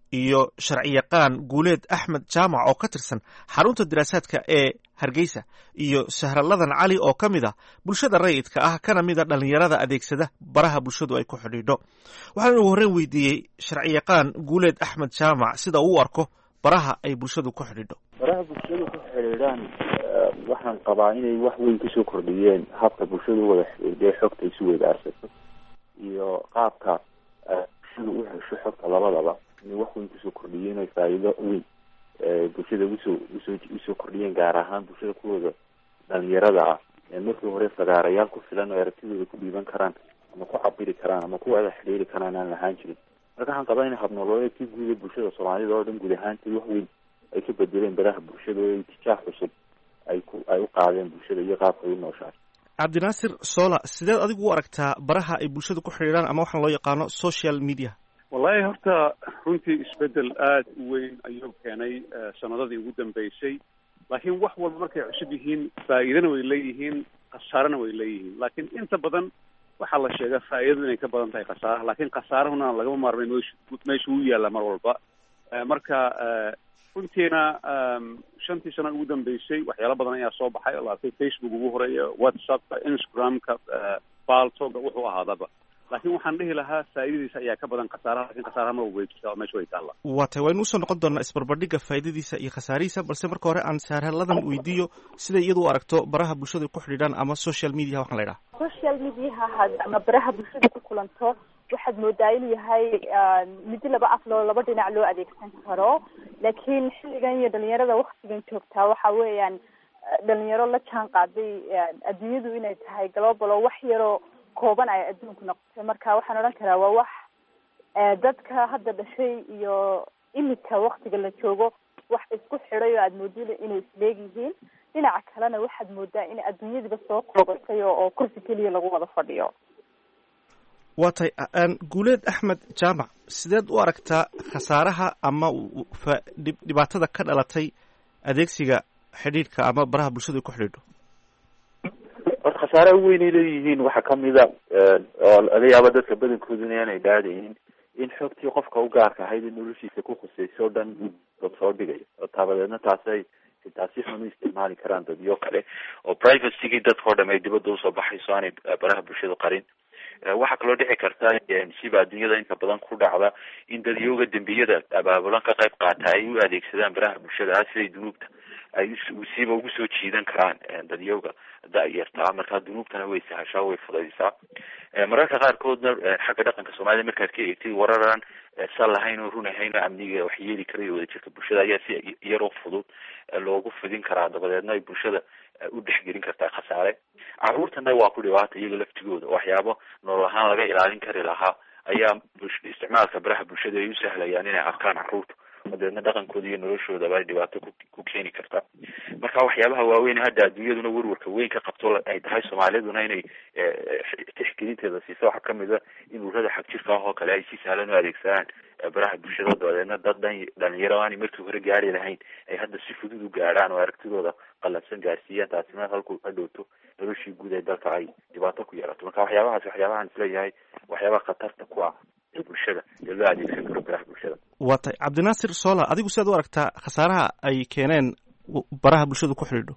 iyo sharciyaqaan guuleed axmed jaamac oo ka tirsan xarunta diraasaadka ee hargeysa iyo sahraladan cali oo ka mid ah bulshada rayidka ah kana mid a dhallinyarada adeegsada baraha bulshadu ay ku xidhiidho waxaan ugu horreyn weydiiyey sharciyaqaan guuleed axmed jaamac sida uu u arko baraha ay bulshadu ku xidhiidho. baraha bulshadu ku xidhiidhaan waxaan qabaa inay wax weyn kusoo kordhiyeen habka bulshadu wada xidhiidhay xogta isu weydaarsato iyo qaabka bulshadu u hesho xogta labadaba inay wax weyn kusoo kordhiyeen oy faa'iido weyn bulshada usoo usoo usoo kordhiyeen gaar ahaan bulshada kuwooda dhalinyarada ah markii hore fagaarayaal ku filan oo aragtidooda ku dhiiban karaan ama ku cabiri karaan ama ku wada xidhiiri karaan aan lahaan jirin. marka waxaan qabaa in habnololeedkii guud ee bulshada soomaalida oo dhan guud ahaantii wax weyn ay ka bedeleen baraha bulshada oo itijaah cusub ay ku ay u qaadeen bulshada iyo qaabka ay u nooshahay. cabdinaasir sola sideed adigu u aragtaa baraha ay bulshada ku xidhiidhaan ama waxaan loo yaqaano social media? wallahi horta runtii isbedel aada u weyn ayuu keenay sanadadii ugu dambeysay, laakiin wax walba markay cusub yihiin faa'iidana way leeyihiin khasaarana way leeyihiin. laakiin inta badan waxaa la sheegaa faa'iidadu inay ka badan tahay khasaaraha, laakiin khasaarahuna lagama maarmay meeshu meesha uu yaalla mar walba. marka runtiina shantii sano ugu dambeysay waxyaalo badan ayaa soo baxay, laakay Facebook ugu horeeya, WhatsAppka, Instagramka, Baltoga wuxuu ahaadaba. laakiin waxaan dhihi lahaa faa'iidadiisa ayaa ka badan khasaaraha, laakiin khasaaraha ma way jirtaa oo meesha way taalla. waa tahay waynu usoo noqon doonaa isbarbardhigga faa'iidadiisa iyo khasaarihiisa, balse marka hore aan saarhaladan weydiiyo siday iyadu u aragto baraha bulshada ku xidhiidhaan ama social media waxaan la idhaha. social mediaha ama baraha bulshada ku kulanto waxaad moodaa inuu yahay midi laba af loo laba dhinac loo adeegsan karo, laakiin xilligan iyo dhalinyarada waktigan joogtaa waxa weeyaan dhalinyaro la jaan qaaday adduunyadu inay tahay global oo wax yaroo kooban ay adduunku noqotay. marka waxaan odhan karaa waa wax dadka hadda dhashay iyo imika waktiga la joogo wax isku xidhay oo aada moodida inay isleegyihiin. dhinaca kalena waxaad moodaa in adduunyadiiba soo koobatay oo kursi keliya lagu wada fadhiyo. waa tahay guuleed axmed jaamac sideed u aragtaa khasaaraha ama dhibaatada ka dhalatay adeegsiga xidhiidhka ama baraha bulshada ku xidhiidho? horta khasaaraha weynay leeyihiin waxaa kamida oo laga yaaba dadka badankooduna aanay dhaadaynin in xogtii qofka u gaarka ahayd in noloshiisa ku khusayso o dhan dad soo dhigayo oo taabadeedna taasay taasi xun u isticmaali karaan dadyo kale oo privacygii dadka oo dham ay dibadda usoo baxayso aanay baraha bulshada qarin. waxaa kaloo dhici karta siba adduunyada inta badan ku dhacda in dadyooga dembiyada abaabulan ka qayb qaata ay u adeegsadaan baraha bulshada ah siday dunuubta ay siba ugu soo jiidan karaan dadyooga da-yartaa. markaa dunuubtana way sahashaa way fudaysaa. mararka qaarkoodna xagga dhaqanka soomaalida markaad ka eegtid wararan sal lahayn oo run ahayn oo amniga wax yeeli karayo wadajirka bulshada ayaa si yaroo fudud loogu fidin karaa, dabadeedna ay bulshada u dhexgelin kartaa khasaare. caruurtana waa ku dhibaata iyaga laftigooda, waxyaabo nolol ahaan laga ilaalin kari lahaa ayaa isticmaalka baraha bulshada ay u sahlayaan inay arkaan caruurta, dabeedna dhaqankooda iyo noloshoodaba ay dhibaato ku ku keeni kartaa. marka waxyaabaha waaweyn hadda adduunyaduna warwarka weyn ka qabto ay tahay soomaaliduna inay tixgelinteeda siiso waxaa kamid a in ururada xagjirka ah oo kale ay si sahlan u adeegsadaan baraha bulshada, dabadeedna dad dhan dhalinyaro aanay markii hore gaari lahayn ay hadda si fudud u gaadhaan oo aragtidooda qalabsan gaarsiiyaan, taasina halku ka dhowto noloshii guud ee dalka ay dhibaato ku yeelato. marka waxyaabahaas waxyaabahaan isleeyahay waxyaabaha khatarta ku ah bulshada ee loo adeegsan karo baraha bulshada. waa tahay cabdinaasir sola adigu sidaad u aragtaa khasaaraha ay keeneen baraha bulshada ku xidhiidho?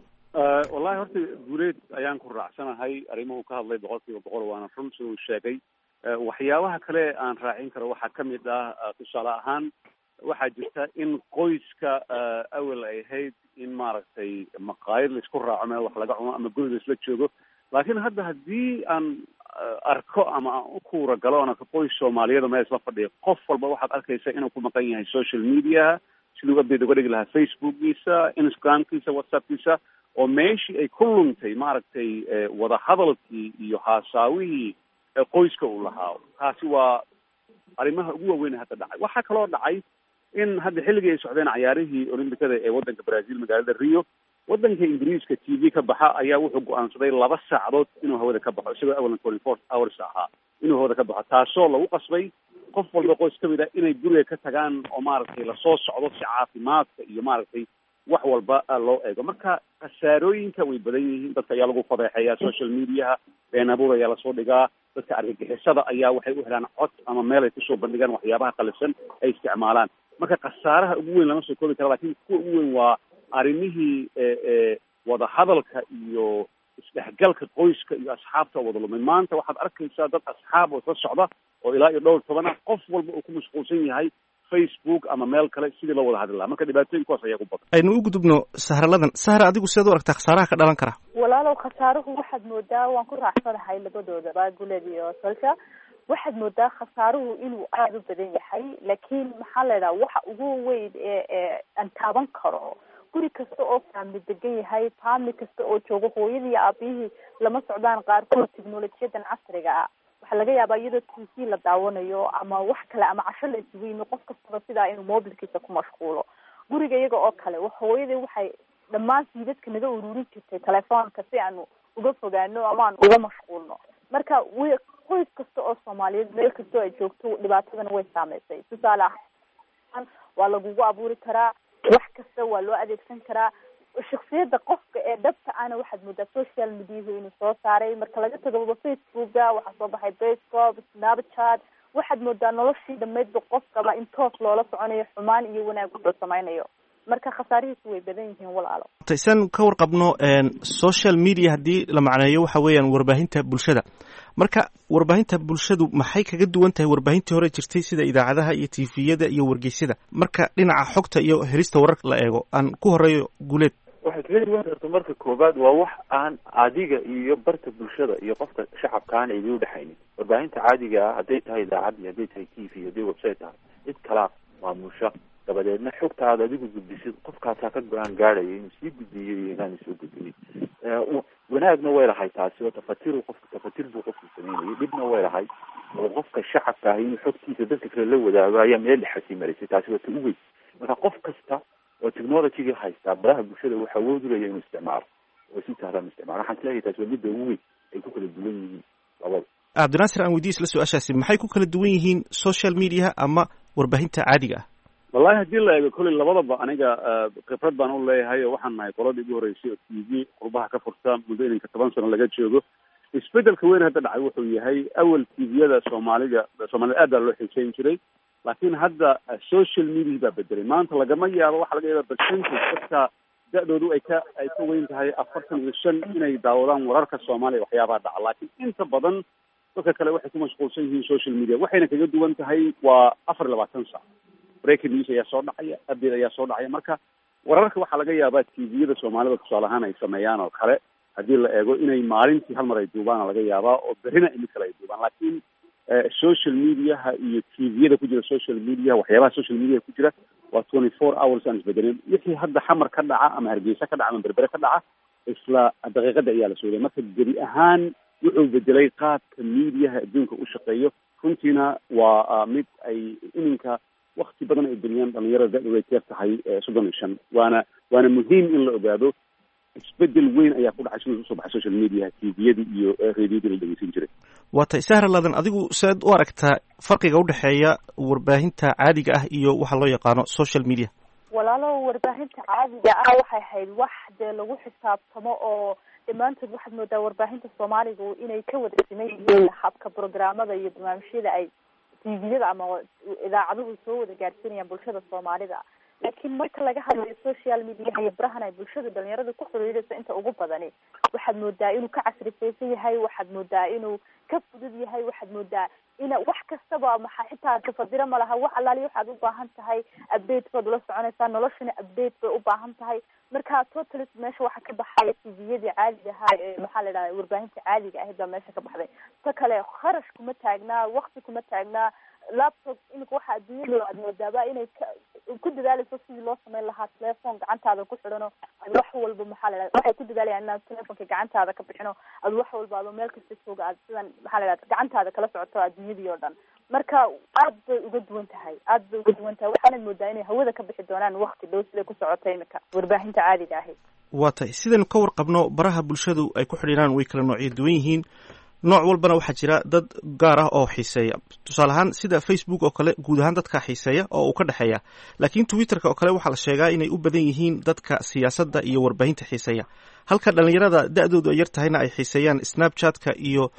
wallahi horta guuleed ayaan ku raacsanahay arrimuhu ka hadlay boqol kiiba boqol waana run sida uu sheegay. waxyaabaha kale aan raacin karo waxaa kamid ah tusaale ahaan waxaa jirta in qoyska awel ay ahayd in maaragtay maqaayad laisku raaco meel wax laga cuno ama guri laisla joogo, laakiin hadda haddii aan arko ama aan u kuura galo oona qoys soomaaliyada meel isla fadhiya, qof walba waxaad arkaysa inuu ku maqan yahay social media siduu update uga dhigi lahaa facebookgiisa, instagramkiisa, whatsappkiisa, oo meeshii ay ku luntay maaragtay wada hadalkii iyo haasaawihii qoyska uu lahaa. taasi waa arrimaha ugu waaweyn hadda dhacay. waxaa kaloo dhacay in hadda xilligii ay socdeen cayaarihii olimbikada ee waddanka Brazil magaalada Rio, waddanka ingiriiska T V ka baxa ayaa wuxuu go-aansaday laba saacadood inuu hawada ka baxo, isagoo awalan twenty four hours ahaa inuu hawada ka baxo, taasoo lagu qasbay qof walba qoys kamid ah inay guriga ka tagaan oo maaragtay lasoo socdo si caafimaadka iyo maaragtay wax walba loo eego. marka khasaarooyinka way badan yihiin, dadka ayaa lagu fadeexeeyaa social mediaha, been abuur ayaa lasoo dhigaa, dadka argagixisada ayaa waxay u helaan cod ama meel ay kusoo bandhigaan waxyaabaha qalisan ay isticmaalaan. marka khasaaraha ugu weyn lama soo koobi kara, laakiin kuwa ugu weyn waa arrimihii wadahadalka iyo isdhexgalka qoyska iyo asxaabta wada lumay. maanta waxaad arkaysaa dad asxaab oo isla socda oo ilaa iyo dhowr toban ah, qof walba uu ku mashquulsan yahay Facebook ama meel kale sidii loo wada hadli lahaa. marka dhibaatooyinkaas ayaa ku badan. aynu u gudubno sahraladan. sahra, adigu sidaad u aragtaa khasaaraha ka dhalan kara? walaalow khasaaruhu waxaad moodaa, waan ku raacsanahay labadoodaba, Guleed iyo Salsha. waxaad moodaa khasaaruhu inuu aada u badan yahay, laakiin maxaa la idhaha waxa ugu weyn ee ee aan taaban karo, guri kasta oo family degan yahay, family kasta oo joogo, hooyadii iyo aabihii lama socdaan qaarkood teknolojiyadan casriga ah. waxaa laga yaabaa iyadoo T V la daawanayo ama wax kale ama casho la isugu yimi, qof kastaba sidaa inuu mobilkiisa ku mashquulo. guriga iyaga oo kale hooyadii waxay dhammaan siidadka naga ururin jirtay telefoonka si aanu uga fogaano ama aan uga mashquulno. marka wi qoys kasta oo Soomaaliyeed meel kasta ay joogto dhibaatadan way saameysay. tusaale ahaan waa lagugu abuuri karaa, wax kasta waa loo adeegsan karaa. shakhsiyada qofka ee dhabta ana waxaad moodaa social media inuu soo saaray. marka laga tago Facebooka waxaa soo baxay Periscope, Snapchat. waxaad moodaa noloshii dhammaydba qofkaba in toos loola soconayo xumaan iyo wanaag uu samaynayo. marka khasaarihiisu way badan yihiin walaalo. taysan ka warqabno social media haddii la macneeyo waxa weeyaan warbaahinta bulshada. marka warbaahinta bulshadu maxay kaga duwan tahay warbaahintii hore jirtay sida idaacadaha iyo tviyada iyo wargeysyada marka dhinaca xogta iyo helista wararka la eego? aan ku horeeyo Guleed. waxay kaga duwan karta marka koobaad waa wax aan adiga iyo barta bulshada iyo qofka shacabka aan idin u dhaxaynin. warbaahinta caadiga ah hadday tahay idaacad iyo hadday tahay T V hadday website tahay cid kala maamusha, dabadeedna xogta aad adigu gudbisid qofkaasaa ka go-aan gaadhaya inuu sii gudbiyo iyo inaan soo gudbinin. wanaagna way lahay taasi oo tafatir qofka tafatir buu qofku sameynayay, dhibna way lahay oo qofka shacabka ah inuu xogtiisa dadka kale la wadaago ayaa meel dhexasi marisay. taasi waa ta u weyn. marka qof kasta oo technology-ga haysta baraha bulshada waxa awood u leeyahay inuu isticmaalo oo si sahlan isticmaalo. waxaan isleeyahay taasi waa midda ugu weyn ay ku kala duwan yihiin labada. Cabdinaasir, aan weydiis la su-aashaasi, maxay ku kala duwan yihiin social media ama warbaahinta caadiga ah? wallahi haddii la eego kolley labadaba aniga khibrad baan u leeyahay oo waxaan nahay qoladii ugu horreysay oo T V qurbaha ka furta muddo ininka toban sano laga joogo. isbedelka weyn hadda dhacay wuxuu yahay awal T V-yada Soomaaliga Soomaalida aad baa loo xiisayn jiray, laakiin hadda social media baa bedelay. maanta lagama yaabo, waxaa laga yaabaa percentage dadka da-doodu ay ka ay ka weyn tahay afartan iyo shan inay daawadaan wararka Soomaaliya waxyaabaha dhaca, laakiin inta badan dadka kale waxay ku mashquulsan yihiin social media. waxayna kaga duwan tahay waa afar iyo labaatan saac breaking news ayaa soo dhacaya, update ayaa soo dhacaya. marka wararka waxaa laga yaabaa T V-yada Soomaalida tusaale ahaan ay sameeyaan oo kale haddii la eego inay maalintii hal mar ay duubaan laga yaabaa oo berrina mid kale ay duubaan. laakiin social mediaha iyo T V-yada ku jira social media waxyaabaha social media ku jira waa twenty four hours aan isbedelin. wixii hadda xamar ka dhaca ama Hargeysa ka dhaca ama Berbere ka dhaca isla daqiiqada ayaa la sooday. marka geri ahaan wuxuu bedelay qaabka mediaha adduunka u shaqeeyo. runtiina waa mid ay iminka wakti badan ay duniyaan dhalinyarada da-doodu ay teer tahay soddon iyo shan. waana waana muhiim in la ogaado isbedel weyn ayaa ku dhacay siduu usoo baxay social media, T V-yadii iyo radiyadii la dhegeysan jiray. waa tay sahraladan, adigu saad u aragtaa farqiga udhexeeya warbaahinta caadiga ah iyo waxa loo yaqaano social media? walaalo warbaahinta caadiga ah waxay ahayd wax dee lagu xisaabtamo oo dhammaantood waxaad moodaa warbaahinta Soomaaligu inay ka wada siman yihiin habka programmada iyo barnaamijyada ay T V-yada ama idaacaduhu soo wada gaarsiinayaan bulshada Soomaalida. laakiin marka laga hadlayo social media iyo barahan ay bulshada dhalinyarada ku xiriirayso inta ugu badani waxaad moodaa inuu ka casrifaysan yahay, waxaad moodaa inuu ka fudud yahay, waxaad moodaa ina wax kastaba maxaa xitaa tafadira ma laha. wax allaali waxaad u baahan tahay update baad ula soconaysaa, noloshana update bay u baahan tahay. marka totally meesha waxa ka baxay T V-yadii caadiga ahaa ee maxaa la yidhahdaa warbaahinta caadiga ahayd baa meesha ka baxday. ta kale kharash kuma taagnaa, waqti kuma taagnaa. laptop imika waxa adduunyada aad moodaaba inay ku dadaalayso sidii loo sameyn lahaa telefoon gacantaada ku xidhano ad wax walba maxaa la yidhahdaa waxay ku dadaalayaan inaad telefoonka gacantaada ka bixino ad wax walba adoo meel kasta jooga aad sidan maxaa la yidhahdaa gacantaada kala socoto adduunyadii oo dhan. marka aad bay uga duwan tahay aad bay uga duwan tahay waxaanad moodaa inay hawada ka bixi doonaan waqti dhow siday ku socota imika warbaahinta caadiga ahayd. waa tay sidaynu ka warqabno baraha bulshadu ay ku xidhiiraan way kala noocyo duwan yihiin. nooc walbana waxaa jira dad gaar ah oo xiiseeya. tusaale ahaan sida Facebook oo kale guud ahaan dadka xiiseeya oo uu ka dhexeeya, laakiin Twitterka oo kale waxaa la sheegaa inay u badan yihiin dadka siyaasadda iyo warbaahinta xiiseeya, halka dhalinyarada da-doodu ay yar tahayna ay xiiseeyaan Snapchatka iyo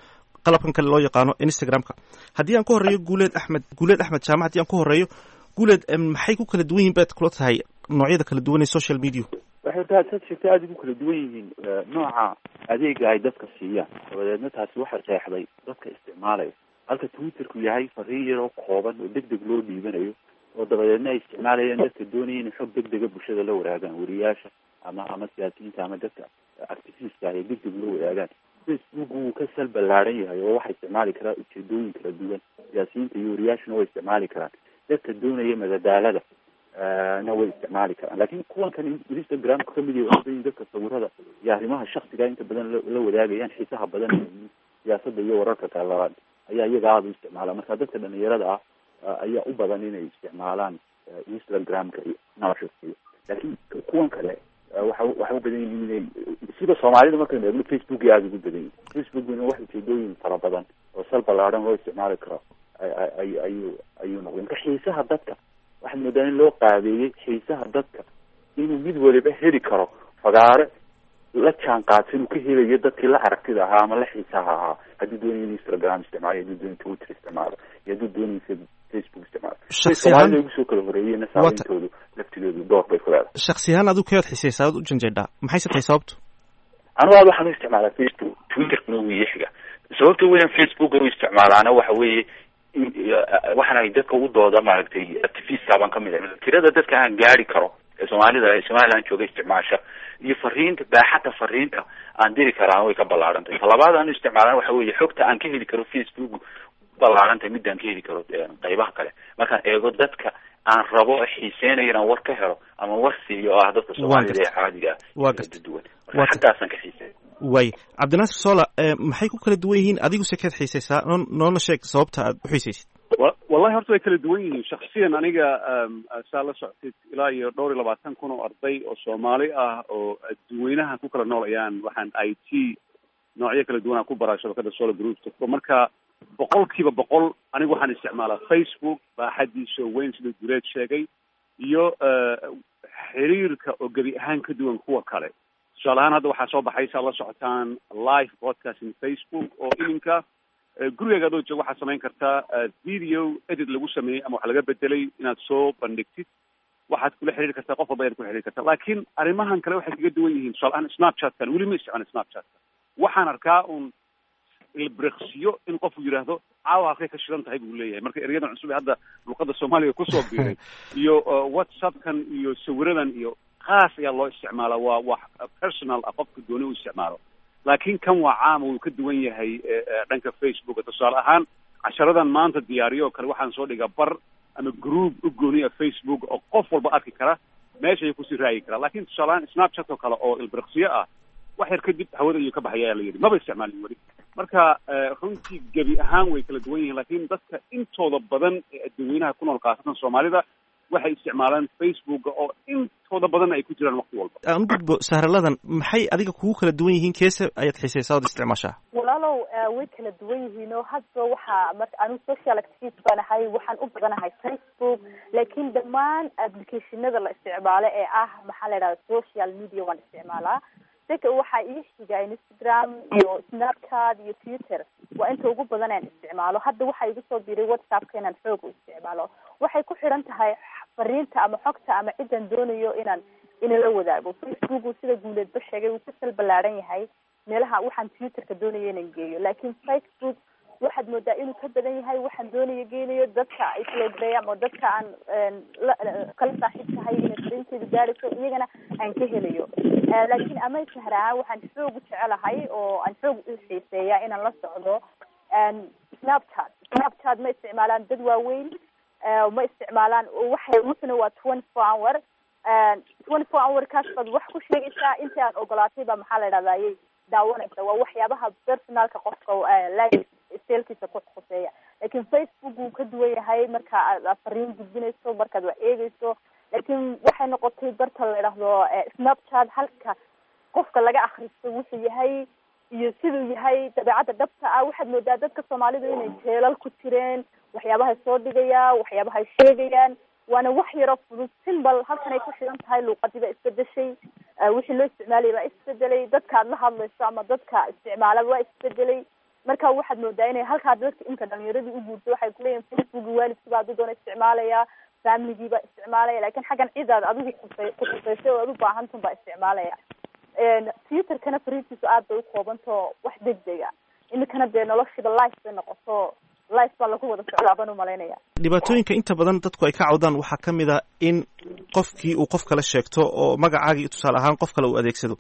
qalabkan kale loo yaqaano instagramka. haddii aan ku horeeyo guuleed axmed guuleed axmed jaamac haddii aan ku horeeyo guuleed maxay ku kala duwan yihiin baad kula tahay noocyada kala duwan ee social media? waxay tahay dad shirkad aad ugu kala duwan yihiin nooca adeega ay dadka siiyaan, dabadeedna taasi waxay qeexday dadka isticmaalaya. halka twitterku yahay fariin yar oo kooban oo deg deg loo dhiibanayo, oo dabadeedna ay isticmaalayaan dadka doonaya inay xog deg dega bulshada la wadaagaan, wariyaasha ama ama siyaasiyiinta ama dadka activistka ay deg deg loo wadaagaan. facebook wuu ka sal ballaaran yahay oo waxay isticmaali karaa ujeedooyin kala duwan. siyaasiyiinta iyo wariyaashuna way isticmaali karaan, dadka doonaya madadaalada na way isticmaali karaan. laakiin kuwan kan instagramka kamid yahay waxay dadka sawirada iyo arrimaha shaksiga inta badan la wadaagayaan, xiisaha badan siyaasadda iyo wararka kala ayaa iyaga aada u isticmaala. marka dadka dhalinyarada ah ayaa u badan inay isticmaalaan instagramka iyo nooshaskiyo. laakiin kuwan kale waxa waxay u badan yihiin inay sida soomaalida markaynu eegno facebook ay aada ugu badan yihiin. facebookna wax ujeedooyin fara badan oo sal ballaaran loo isticmaali karo ay ayuu ayuu noqday. marka xiisaha dadka waxaad moodaa in loo qaabeeyey xiisaha dadka inuu mid waliba heli karo fagaare la jaan qaadsan uu ka helayo dadkii la aragtida ahaa ama la xiisaha ahaa, haddii doonaya in instagram isticmaalo, haddii doonaya twitter isticmaalo, iyo haddii doonaysa facebook isticmaalo. soomaalida ugu soo kala horeeyeyna saameyntoodu laftigoodu door bay ku leedahay. shaksi ahaan adigu kayaad xiisaysaa ad u janjeedhaa, maxayse tahay sababtu? anugu aad waxaan u isticmaalaa facebook, twitterkuna wuu ii xiga. sababta weyan facebook u isticmaalaana waxa weeye waxaan ay dadka u dooda maaragtay activista baan kamid ahay. tirada dadka aan gaari karo ee soomaalida ee somaliland jooga isticmaasha iyo fariinta baaxadda fariinta aan diri karaan way ka ballaarantay. talabaad aan isticmaalaan waxa weeye xogta aan ka heli karo facebook ballaarantay midaan ka heli karo qaybaha kale. markaan eego dadka aan rabo xiiseenayo inaan war ka helo ama war siiyo oo ah dadka soomaalida ee caadiga ah kala duwan. marka xaggaasaan ka xiisay. way cabdinaasir sola maxay ku kala duwan yihiin? adigu se kaad xiisaysaa, noo noona sheeg sababta aad u xiisaysid. wallahi horta way kala duwan yihiin. shaksiyan aniga saa la socotid ilaa iyo dhowr iyo labaatan kun oo arday oo soomaali ah oo dadweynaha ku kala nool ayaan waxaan i t noocyo kala duwan aan ku baraa shabakada sola group. marka boqol kiiba boqol anigu waxaan isticmaalaa facebook baaxadiisa weyn sida gureed sheegay, iyo xiriirka oo gebi ahaan ka duwan kuwa kale. tusaale ahaan hadda waxaa soo baxaysa la socotaan live broadcasting facebook oo iminka gurigaaga adoo jooga waxaad samayn kartaa video edit lagu sameeyey ama wax laga bedelay inaad soo bandhigtid. waxaad kula xiriiri kartaa qof walba ayaad kula xiriiri kartaa. laakiin arrimahan kale waxay kaga duwan yihiin. tusaale ahaan snapchatkan weli ma isticmaalin. snapchatka waxaan arkaa un ilbriqsiyo in qofku yidhaahdo caawa halkay ka shidan tahay buu leeyahay. marka eryadan cusub ee hadda luqada soomaaliga kusoo biiray iyo whatsappkan iyo sawiradan iyo khaas ayaa loo isticmaalaa. waa wax personal ah qofka dooni u isticmaalo. laakiin kan waa caama wuu ka duwan yahay dhanka facebook. tusaale ahaan casharadan maanta diyaariyo oo kale waxaan soo dhigaa bar ama group u gooniya facebook oo qof walba arki kara meesha ay kusii raagi karaa. laakiin tusaale ahaan snapchat oo kale oo ilbriqsiyo ah wax yar kadib hawada ayuu ka baxaya ayaa la yidhi, maba isticmaalin weli. marka runtii gebi ahaan way kala duwan yihiin. laakiin dadka intooda badan ee dadweynaha ku nool khaasatan soomaalida waxay isticmaalaan facebook oo intooda badan ay ku jiraan waqti walba. aan u gudbo sahraladan, maxay adiga kugu kala duwan yihiin? keese ayaad xiisaysaa ood isticmaashaa? walaalow way kala duwan yihiin oo hadda waxaa marka anigu social activist baan ahay, waxaan u badanahay facebook. laakiin dhammaan applicationada la isticmaalo ee ah maxaa la yidhahda social media waan isticmaalaa. sika waxaa ii xiga instagram iyo snapchat iyo twitter waa inta ugu badan aan isticmaalo. hadda waxaa igu soo biiray whatsappka inaan xoog u isticmaalo. waxay ku xiran tahay fariinta ama xogta ama cidan doonayo inaan inala wadaago. facebook sida guuleedba sheegay wuu ka sal ballaaran yahay meelaha waxaan twitterka doonayo inaan geeyo. laakiin facebook waxaad moodaa inuu ka badan yahay waxaan doonayo geenayo dadka isloogreya ama dadka aan kala saaxiib tahay inay fariinteedu gaadhayso iyagana aan ka helayo. laakiin ama sahar ahaan waxaan xoog u jecelahay oo aan xoog u xiiseeya inaan la socdo snapchat. snapchat ma isticmaalaan dad waaweyn, ma isticmaalaan waxay wuxuna waa twenty four hour twenty four hour kaas baad wax ku sheegaysaa intii aan ogolaatay ba maxaa la idhahdaa ayay daawanaysa. waa waxyaabaha personalka qofka life stylekiisa ku khuseeya. laakiin facebook wuu ka duwan yahay marka aad fariin gudbinayso, markaad wax eegayso. laakiin waxay noqotay barta la idhaahdo snapchat halka qofka laga akhristo wuxuu yahay iyo siduu yahay dabeecadda dhabta ah. waxaad moodaa dadka soomaalidu inay jeelal ku jireen, waxyaabahay soo dhigayaan, waxyaabahay sheegayaan. waana wax yaro fudud simbal halkan ay ku shidan tahay. luuqadii baa isbedeshay, wixii loo isticmaalaya baa isbedelay, dadka aad la hadlayso ama dadka isticmaala waa isbedelay. marka waxaad moodaa inay halkaa dadka inka dhalinyaradii u guurtay waxay kuleeyihin facebook waalidkiiba hadduu doona isticmaalaya familigiiba isticmaalaya lakin xaggan cidaad adigu kusay kukusaysay oo aad u baahantan baa isticmaalaya twitterkana fariintiisu aad bay ukoobanto wax degdega imikana dee noloshiiba life bay noqoto life baa lagu wada socdaa baan umalaynaya dhibaatooyinka inta badan dadku ay ka cawdaan waxaa kamid a in qofkii uu qof kale sheegto oo magacaagii tusaale ahaan qof kale uu adeegsado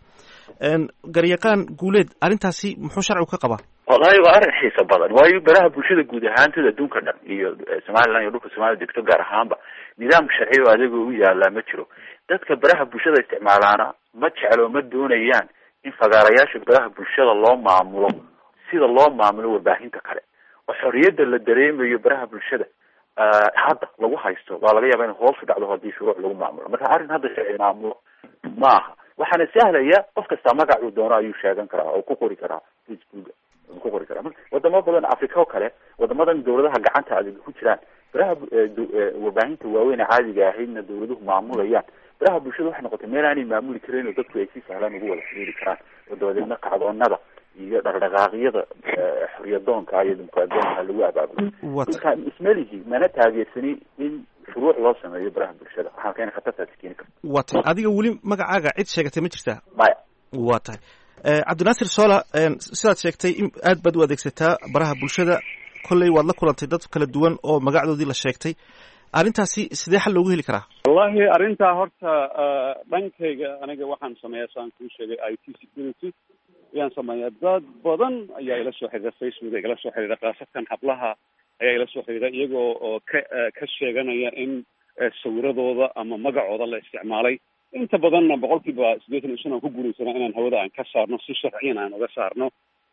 garyaqaan guuleed arrintaasi muxuu sharcigu ka qabaa wallahi waa arrin xiiso badan waayo baraha bulshada guud ahaantood adduunka dhan iyo somaliland iyo dhulka soomaalida degto gaar ahaanba nidaam sharci oo adiga u yaalaa ma jiro dadka baraha bulshada isticmaalaana ma jeclo ma doonayaan in fagaarayaasha baraha bulshada loo maamulo sida loo maamulo warbaahinta kale oo xorriyadda la dareemayo baraha bulshada hadda lagu haysto waa laga yaaba in hoos u dhacdo haddii shuruuc lagu maamulo marka arrin hadda sharci maamulo maaha waxaana sahlaya qof kastaa magac uu doono ayuu sheegan karaa oo ku qori karaa facebook ku qori karaa wadamo badan africa oo kale wadamadan dawladaha gacanta adag ku jiraan baraha warbaahinta waaweyn ee caadiga ahaydna dawladuhu maamulayaan baraha bulshada waxay noqotay meel aanay maamuli karin oo dadku ay si sahlan ugu wada xiriiri karaan oo dabadeedna kacdoonada iyo dhaqdhaqaaqyada xorriyadoonka iyo dimuqraadiyaanka lagu abaabulo marka ismelihi mana taageersani in shuruuc loo sameeyo baraha bulshada waxaa keena khatartaasi keeni karta waa tahay adiga weli magacaaga cid sheegatay ma jirtaa maya waa tahay cabdinaasir sola sidaad sheegtay in aad baad u adeegsataa baraha bulshada kolley waad la kulantay dad kala duwan oo magacdoodii la sheegtay arrintaasi sidee xal loogu heli karaa wallahi arrintaa horta dhankayga aniga waxaan sameeyaa saan kuu sheegay i t security ayaan sameeyaa dad badan ayaa ila soo xiriira facebook igala soo xiriira khaasatan hablaha ayaa ila soo xiriira iyagoo oo ka ka sheeganaya in sawiradooda ama magacooda la isticmaalay inta badanna boqolkiiba siddeetan iyo shan aan ku guulaysana inaan hawada aan ka saarno si sharciyan aan uga saarno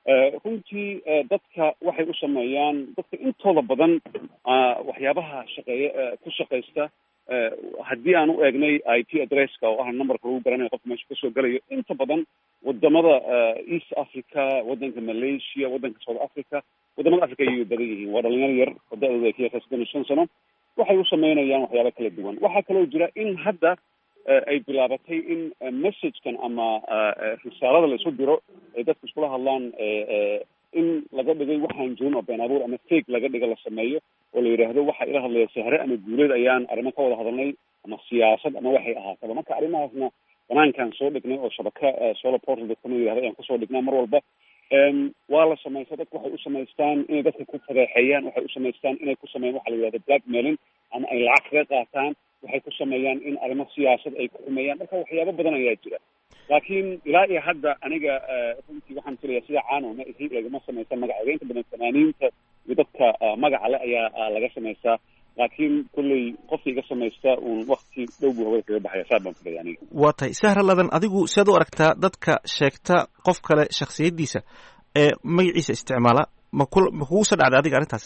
runtii dadka waxay u sameeyaan dadka intooda badan waxyaabaha shaqeeya ku shaqaysta haddii aan u eegnay i t addresska oo ah numberka lagu garanayo qofka meesha kasoo gelayo inta badan wadamada east africa wadanka malaysia wadanka south africa wadamada africa ayay badan yihiin waa dhalinyaro yar oo da-dooda ay ka yartaa siddan iyo shan sano waxay u sameynayaan waxyaaba kala duwan waxaa kaloo jira in hadda ay bilaabatay in messagekan ama risaalada la isu diro ay dadku iskula hadlaan in laga dhigay waxaan jirin oo been abuur ama fake laga dhiga la sameeyo oo la yidhaahdo waxa ila hadlaya sahre ama guuleed ayaan arrimo ka wada hadalnay ama siyaasad ama waxay ahaataba marka arrimahaasna banaankaan soo dhignay oo shabaka solar portal dadkama yidhahdo ayaan kusoo dhignaa mar walba waa la samaysta dadku waxay u samaystaan inay dadka ku fadeexeeyaan waxay u samaystaan inay ku sameeyaan waxa la yidhahdo blackmailing ama ay lacag kaga qaataan waxay ku sameeyaan in arrimo siyaasad ay ku xumeeyaan marka waxyaabo badan ayaa jira laakiin ilaa iyo hadda aniga runtii waxaan filayaa sida caano ma ihi lagama samaysta magacayga inta badan fanaaniinta iyo dadka magaca le ayaa laga samaystaa laakiin kolley qofka iga samaysta uun wakti dhow buu hawada kaga baxaya saa baan filaya aniga waa tahay sahra ladan adigu siaad u aragtaa dadka sheegta qof kale shaksiyadiisa ee magaciisa isticmaala ma ku ma kugu soo dhacday adiga arrintaas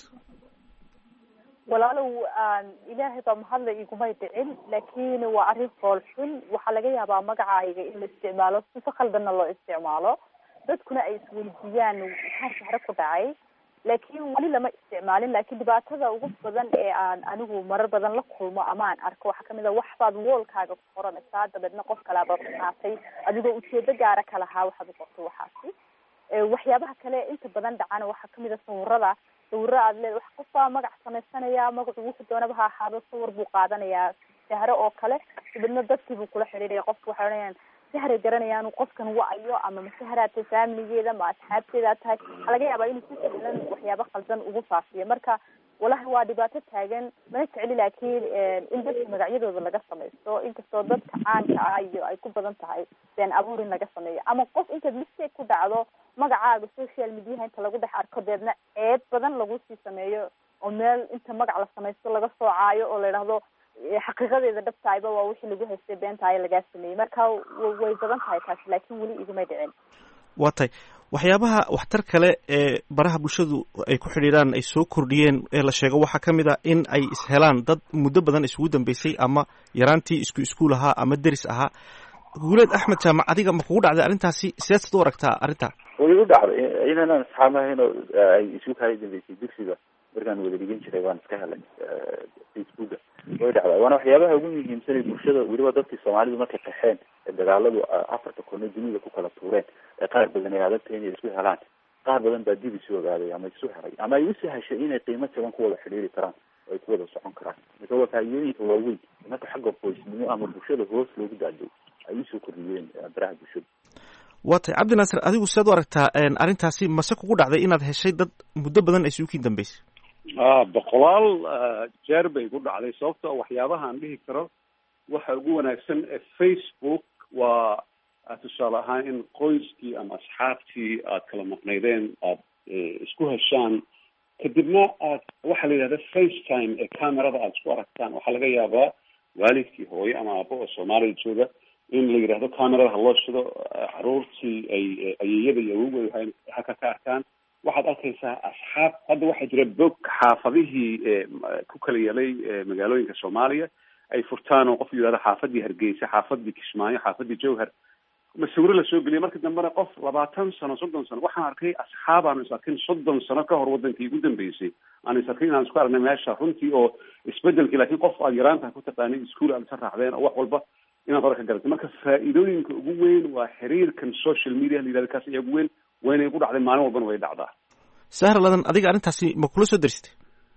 walaalow ilaahay baa mahadla igumay dhicin laakiin waa arrin fool xun waxaa laga yaabaa magacayga in la isticmaalo sifa khaldanna loo isticmaalo dadkuna ay isweydiiyaan maxaa sahre ku dhacay laakiin weli lama isticmaalin laakiin dhibaatada ugu badan ee aan anigu marar badan la kulmo ama aan arko waxaa kamid a wax baad woolkaaga ku qoranaysaa dabeedna qof kalaaba qaatay adigoo ujeedo gaara ka lahaa waxaad u qortay waxaasi waxyaabaha kale inta badan dhacana waxaa kamid a sawirada sawiro aad leed wax qof baa magac samaysanaya magacu wuxuu doonaba ha ahaado sawir buu qaadanayaa sahre oo kale dabeedna dadkii buu kula xidhiidhaya qofka waxay odhanayaan sahre garanayaan qofkan wa-ayo ama ma sahraa tahay faamiligeeda ma asxaabteedaa tahay waxaa laga yaabaa inuu si sahlan waxyaabo khaldan ugu faafiyo marka walahi waa dhibaato taagan mana jecli laakiin in dadka magacyadooda laga samaysto inkastoo dadka caanka ah iyo ay ku badan tahay been abuur in laga sameeyo ama qof intaad mistake ku dhacdo magacaaga social mediaha inta lagu dhex arko deedna ceeb badan lagu sii sameeyo oo meel inta magac la samaysto laga soocaayo oo la idhaahdo xaqiiqadeeda dhabtahayba waa wixii lagu haystay beentaayo lagaa sameeyey marka way badan tahay taasi laakiin weli igumay dhicin waa tahay waxyaabaha waxtar kale ee baraha bulshadu ay ku xidhiidhaan ay soo kordhiyeen ee la sheego waxaa ka mid a in ay ishelaan dad muddo badan isugu dambeysay ama yaraantii isku iskuul ahaa ama deris ahaa guuleed axmed jaamac adiga ma kugu dhacday arrintaasi sideed u aragtaa arrinta way u dhacday inanaan asxaabnahayn oo ay isu kala dambeysay dugsiga markaan wada dhigan jiray waan iska helay facebooka way dhacday waana waxyaabaha ugu muhiimsan ee bulshada weliba dadkii soomaalidu markay qaxeen ee dagaaladu afarta kono dunida ku kala tuureen ee qaar badan ay adagtahay inay isku helaan qaar badan baa dib isu ogaaday ama isu heray ama ay u sahashay inay qiimo jaban ku wada xidhiiri karaan oo ay ku wada socon karaan. marka waa faa'iidooyinka waaweyn marka xagga qoysnimo ama bulshada hoos loogu daaday ay usoo kordhiyeen baraha bulshada. waa tahay cabdinaasir, adigu sidaad u aragtaa arrintaasi mase kugu dhacday inaad heshay dad muddo badan ay suukiin dambeysay? a boqolaal jeer bay ku dhacday, sababto waxyaabaha aan dhihi karo waxa ugu wanaagsan ee Facebook waa tusaale ahaan in qoyskii ama asxaabtii aad kala maqnaydeen aad isku heshaan, kadibna aad waxaa la yidhahda facetime ee camerada aad isku aragtaan. waxaa laga yaabaa waalidkii hooyo ama aabo oo Soomaaliya jooga in la yidhaahdo camerada ha loo shido, caruurtii ay ayeeyada iyo awowga waxay halka ka arkaan. waxaad arkaysaa asxaab, hadda waxaa jira bog xaafadihii ku kala yeelay magaalooyinka Soomaaliya ay furtaan oo qof yidhahdo xaafadii Hargeysa, xaafadii Kismaayo, xaafadii Jowhar, masawiro lasoo geliyay. marka dambena qof labaatan sano soddon sano waxaan arkay asxaab aan is arkin soddon sano ka hor wadankii ugu dambeysay aan is arkin inaan isku aragnay meesha runtii oo isbedelkii, laakiin qof aad yaraanta ku taqaanay iskuul aad isa raacdeen oo wax walba inaad hore ka garatay. marka faa'iidooyinka ugu weyn waa xiriirkan social media la yidhahdo, kaas ayaa ugu weyn, waynay ku dhacday maalin walbana way dhacdaa. sahra ladan, adiga arrintaasi ma kula soo derisatay?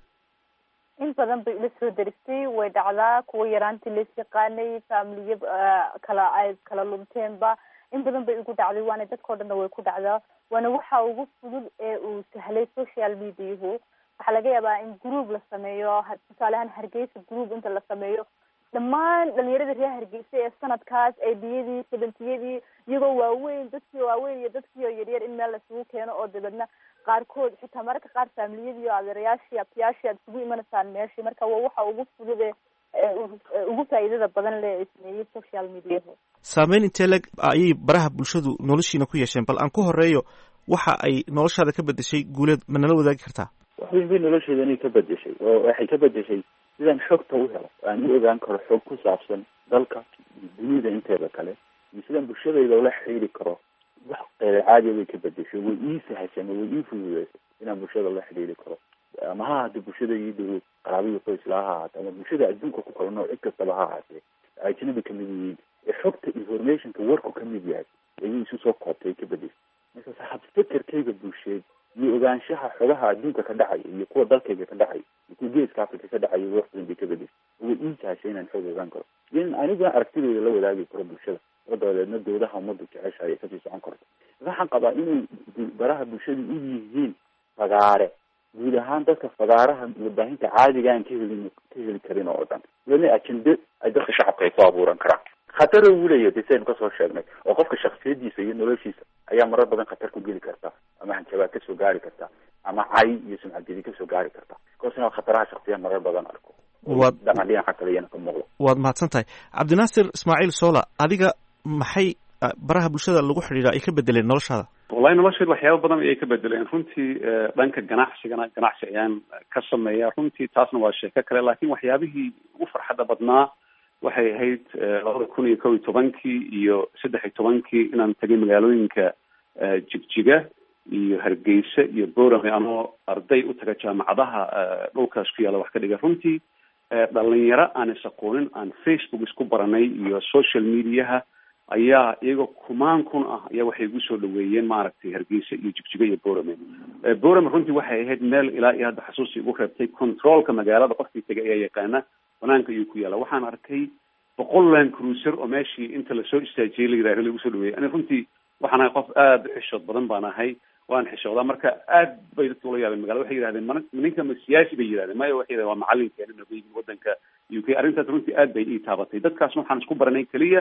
in badan bay ila soo deristay, way dhacdaa. kuwa yaraantii la yaqaanay familiya kala ay kala lumteenba in badan bay igu dhacday, waana dadkao dhanna way ku dhacdaa. waana waxa ugu fudud ee uu sahlay social mediahu. waxaa laga yaabaa in group la sameeyo, tusaale ahaan Hargeysa group inta la sameeyo, dhammaan dhalinyarada reer Hargeysa ee sanadkaas eediyadii sabantiyadii iyagoo waaweyn, dadkii waaweyn iyo dadkii oo yaryar in meel laisugu keeno oo dabadna qaarkood xitaa mararka qaar familiyadii iyo adeerayaashii abtiyaashii aad isugu imanaysaan meeshii. marka waa waxa ugu fudud ee ugu faa'iidada badan leh ee sameeyey social mediahu. saameyn intee leg ayay baraha bulshadu noloshiina ku yeesheen? bal aan ku horeeyo, waxa ay noloshaada ka bedeshay guuleed ma nala wadaagi kartaa? wax weyn bay nolosheeda inay ka bedeshay oo waxay ka bedeshay sidaan xogta u helo, aan u ogaan karo xog ku saabsan dalka iyo dunida inteeda kale, iyo sidaan bulshadayda ula xiriiri karo. wax qeyr caadi bay ka bedeshay, way ii sahashay, way ii fududeysay inaan bulshada la xiriiri karo. ama ha hadda bulshada ii dhow qaraabada qoyska ha ahaatee ama bulshada adduunka ku kala nooc cid kastaba ha ahaatee, ajnabi ka mid yihiin ee xogta informationka warku ka mid yahay ayay isu soo koobtay ka bedeshay. marka saxaab fikirkayga bulsheed iyo ogaanshaha xogaha adduunka ka dhacaya iyo kuwa dalkayga ka dhacaya iyo kuwa geeska Afrika ka dhacaya wax badan bay ka bedeshay. way ii sahashay inaan xog ogaan karo, in aniguna aragtidayda la wadaagi karo bulshada, oo dabadeedna dowlaha ummadda jeceshahay ay kasii socon karto. waxaan qabaa inay baraha bulshada u yihiin fagaare guud ahaan dadka fagaaraha warbaahinta caadiga aan ka helin ka heli karin oo dhan, weli ajende ay dadka shacabka ay ku abuuran karaan. khatar uu leeyahay disaynu kasoo sheegnay, oo qofka shakhsiyadiisa iyo noloshiisa ayaa marar badan khatar ku geli karta, ama hanjabaad kasoo gaari karta, ama cay iyo sumcadgeli kasoo gaari karta. koosina khataraha shakhsiya marar badan arko waad dhinaca kale iyana ka muuqdo. waad mahadsan tahay cabdinaasir ismaaciil soola, adiga maxay baraha bulshada lagu xidhiidha ay ka bedeleen noloshaada? wallahi nolosheed waxyaaba badan ayay ka bedeleen runtii. dhanka ganacsigana ganacsi ayaan ka sameeya runtii, taasna waa sheeko kale. laakiin waxyaabihii ugu farxadda badnaa waxay ahayd labada kun iyo kow iyo tobankii iyo saddex iyo tobankii inaan tagay magaalooyinka Jigjiga iyo Hargeysa iyo Boorame anoo arday u taga jaamacadaha dhulkaas ku yaala wax ka dhiga. runtii dhalinyaro aan is aqoonin aan Facebook isku baranay iyo social mediaha ayaa iyagoo kumaan kun ah ayaa waxay igu soo dhaweeyeen maaragtay Hargeysa iyo Jigjiga iyo Boorame. Boorame runtii waxay ahayd meel ilaa iyo hadda xasuusi igu reebtay. controlka magaalada qofkii tagay ayaa yaqaana, banaanka ayuu ku yaala. waxaan arkay boqol land cruiser oo meeshii inta lasoo istaajiyey la yidhahdo lagu soo dhaweeyey. ani runtii waxaan ahay qof aada u xishood badan baan ahay, waan xishoodaa. marka aad bay dadka ula yaabeen magaalada. waxay yidhahdeen ma ninka ma siyaasi bay yidhahdeen, maya waxay yidhahdeen waa macalinkeena nagu yimid wadanka U K. arrintaas runtii aad bay ii taabatay. dadkaas waxaan isku baranay keliya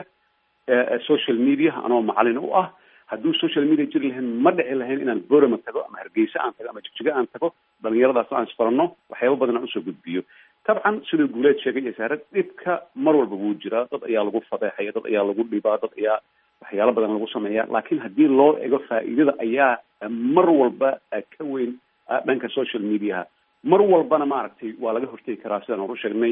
social media anoo macalin u ah. hadduu social media jiri lahayn ma dhici lahayn inaan Boorama tago ama Hargeysa aan tago ama Jigjiga aan tago, dhalinyaradaas aan isbarano, waxyaaba badan aan usoo gudbiyo. dabcan siduu guuleed sheegay iyo saarad, dhibka mar walba wuu jiraa. dad ayaa lagu fadeexaya, dad ayaa lagu dhibaa, dad ayaa waxyaalo badan lagu sameeya. laakiin haddii loo ego faa'iidada ayaa mar walba ka weyn dhanka social mediaha. mar walbana maaragtay waa laga hortegi karaa, sidaan hor u sheegnay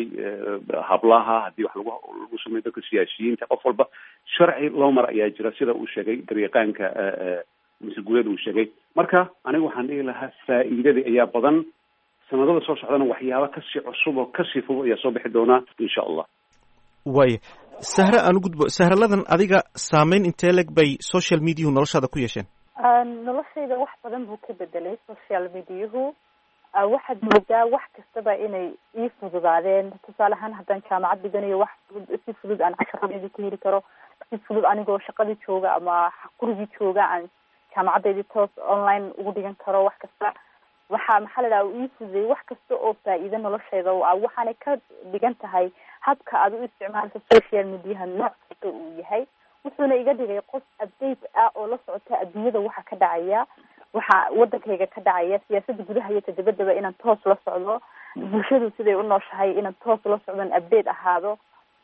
hablaha haddii wax lagu lagu sameeyo, dadka siyaasiyiinta, qof walba sharci loo mara ayaa jira, sida uu sheegay garyaqaanka mise guuleed uu sheegay. marka aniga waxaan dhihi lahaa faa'iidada ayaa badan. sanadada soo socdana waxyaaba kasii cusub oo kasii fudud ayaa soo bixi doonaa insha allah. waaya sahre aan u gudbo. sahraladan adiga saameyn intee leg bay social mediahu noloshaada ku yeesheen? noloshayda wax badan buu ka bedelay social mediahu. waxaad moodaa wax kastaba inay ii fududaadeen. tusaale ahaan haddaan jaamacad dhiganayo wax fudud si fudud aan casharadaydi ku heli karo, si fudud anigoo shaqadii jooga ama gurigii jooga aan jaamacadaydi toos online ugu dhigan karo. wax kasta waxaa maxaa la dhaha ii fududeeyay wax kasta oo faa'iido noloshayda u ah. waxaanay ka dhigan tahay habka aad u isticmaalka social mediaha nooc kasta uu yahay. wuxuuna iga dhigay qof update ah oo la socota adduunyada waxa ka dhacaya, waxa wadankayga ka dhacaya, siyaasadda gudaha iyo tadabadaba inaan toos la socdo, bulshadu siday u nooshahay inaan toos la socdon update ahaado.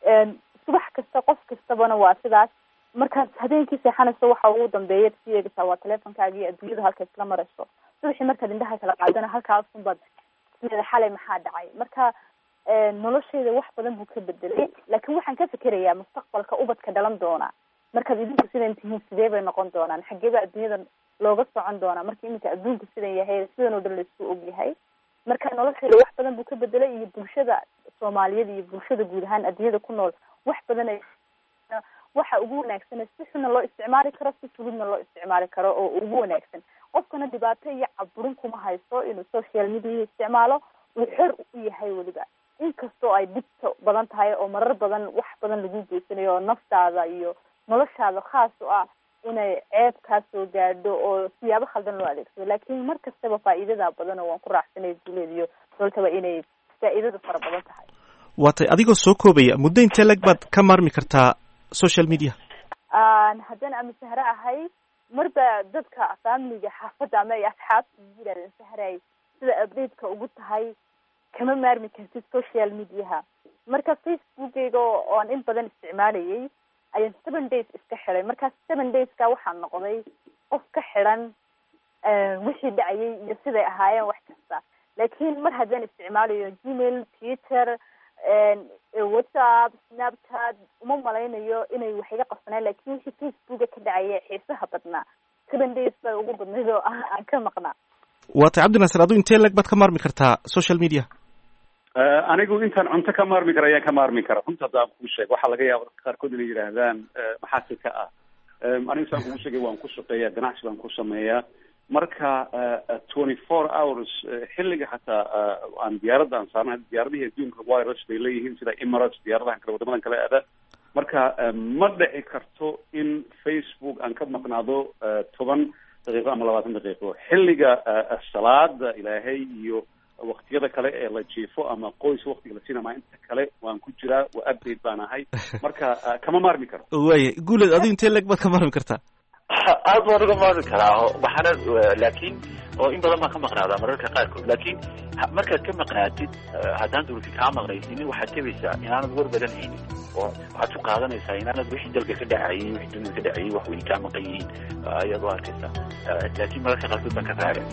subax kasta qof kastabana waa sidaas. markaad habeenkii seexanayso waxa ugu dambeeya si eegaysaa waa teleefonkaaga iyo adduunyada halka isla marayso. subaxii markaad indhaha kala qaadana halkaas unbaad sideeda xalay maxaa dhacay. marka noloshayda wax badan buu ka bedelay, laakiin waxaan ka fikerayaa mustaqbalka ubadka dhalan doona. markaad idinku sidan tihiin sidee bay noqon doonaan, xageeba adduunyada looga socon doonaa marka iminka adduunku sidan yahay, sidan oo dhan laisku og yahay. marka noloshayda wax badan buu ka bedelay, iyo bulshada Soomaaliyeed iyo bulshada guud ahaan adduunyada ku nool wax badan ay waxa ugu wanaagsan si xun loo isticmaali karo, si fududna loo isticmaali karo oo ugu wanaagsan. qofkana dhibaato iyo caburin kuma haysto inuu social media isticmaalo, uu xor u yahay weliba. inkastoo ay dhibto badan tahay oo marar badan wax badan lagu geysanayo oo naftaada iyo noloshaada khaas u ah inay ceeb kaa soo gaadho oo siyaabo khaldan loo adeegsado. laakiin mar kastaba faa'iidada badan oo waan ku raacsanay buleediyo sababtaba inay faa'iidada fara badan tahay. waatay adigoo soo koobaya muddo intee lag baad ka maarmi kartaa social media? haddana ama sahre ahay marba dadka familiga xaafadda ama ay asxaabta yiraahdeen sahray sida update-ka ugu tahay kama maarmi kartid social mediaha. marka facebookayga oo aan in badan isticmaalayay ayaan seven days iska xiray. markaas seven dayska waxaan noqday qof ka xiran wixii dhacayay iyo siday ahaayeen wax kasta. laakiin mar haddaan isticmaalayo gmail, twitter, whatsapp, snapchat, uma malaynayo inay wax iga qabsanaan. laakiin wixii facebooka ka dhacaya xiisaha badnaa seven days bay ugu badnayd oo aan ka maqnaa. waatay cabdinaasir aduu intee lag baad ka maarmi kartaa social media? anigu intaan cunto ka maarmi kara ayaan ka maarmi kara. runta haddaan kuu sheego waxaa laga yaaba qaarkood inay yidhaahdaan maxaasi ka ah. anigu saan kugu sheegay waan ku shaqeeyaa, ganacsi baan ku sameeyaa. marka twenty four hours xilliga xataa aan diyaaradda aan saarnay, diyaaradihii adduunka wireless bay leeyihiin sida Emirates, diyaaradahan kale wadamadan kale aada. marka ma dhici karto in Facebook aan ka maqnaado toban daqiiqo ama labaatan daqiiqo. xilliga salaada ilaahay iyo waktiyada kale ee la jiifo ama qoys waktiga la siinama inta kale waan ku jiraa, waa update baan ahay. marka kama maarmi karo. waaya guuleed adigu intee lag baad ka maarmi kartaa? aad baan uga maarmi karaa waxaana laakiin oo in badan baan ka maqnaadaa mararka qaarkood. laakiin markaad ka maqnaatid haddaan durufi kaa maqnaysiinin waxaad tebaysaa inaanad war badan haynin oo waxaad ku qaadanaysaa inaanad wixii dalka ka dhacayay wixii dunida ka dhacayay wax weyn kaa maqan yihiin ayaad u arkaysaa. laakiin mararka qaarkood baan ka raacay.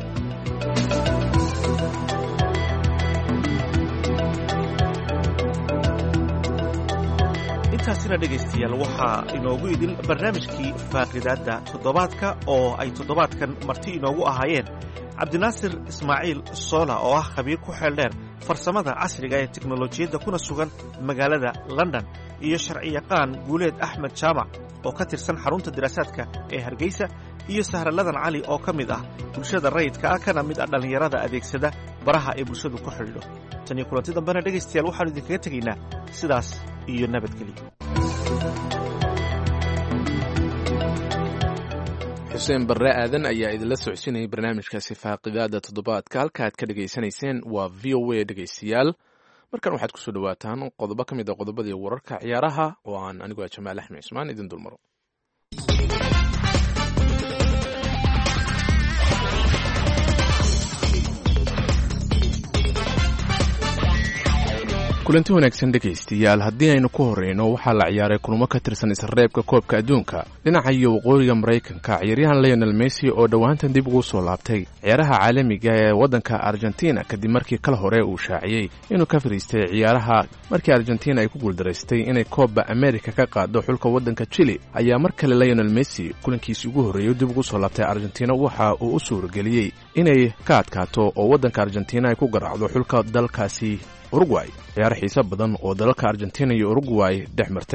intaasina dhegaystayaal waxaa inoogu idil barnaamijkii faaqidaadda toddobaadka oo ay toddobaadkan marti inoogu ahaayeen cabdinaasir ismaaciil soola oo ah khabiir ku xeel dheer farsamada casriga ee teknolojiyadda kuna sugan magaalada london, iyo sharciyaqaan guuleed axmed jaamac oo ka tirsan xarunta diraasaadka ee hargeysa, iyo sahraladan cali oo ka mid ah bulshada rayidka ah kana mid ah dhallinyarada adeegsada baraha ee bulshadu ku xidhiidho. tan iyo kulanti dambena dhegaystayaal waxaanu idinkaga tegaynaa sidaas iyo nabadgelyo. xuseen barre aadan ayaa idinla socodsiinayay barnaamijkaasi faaqidaada toddobaadka. halka aad ka dhegaysanayseen waa v o a dhegaystayaal. markan waxaad kusoo dhawaataan qodobo ka mid a qodobadii wararka ciyaaraha oo aan anigoo jamaal axmed cismaan idin dulmaro. kulanti wanaagsan dhegaystayaal, haddii aynu ku horreyno waxaa la ciyaaray kulamo ka tirsan isreebka koobka adduunka dhinaca iyo waqooyiga maraykanka. ciyaaryahan leonel messi oo dhowaantan dib ugu soo laabtay ciyaaraha caalamiga ee waddanka argentina kadib markii kala hore uu shaaciyey inuu ka fadhiistay ciyaaraha markii argentina ay ku guuldaraystay inay koobba amerika ka qaado xulka waddanka chile, ayaa mar kale leonel messi kulankiisii ugu horreeyey dib ugu soo laabtay argentina waxa uu u suurageliyey inay ka adkaato oo waddanka argentina ay ku garaacdo xulka dalkaasi Uruguay. ciyaar xiiso badan oo dalalka Argentina iyo Uruguay dhex martay.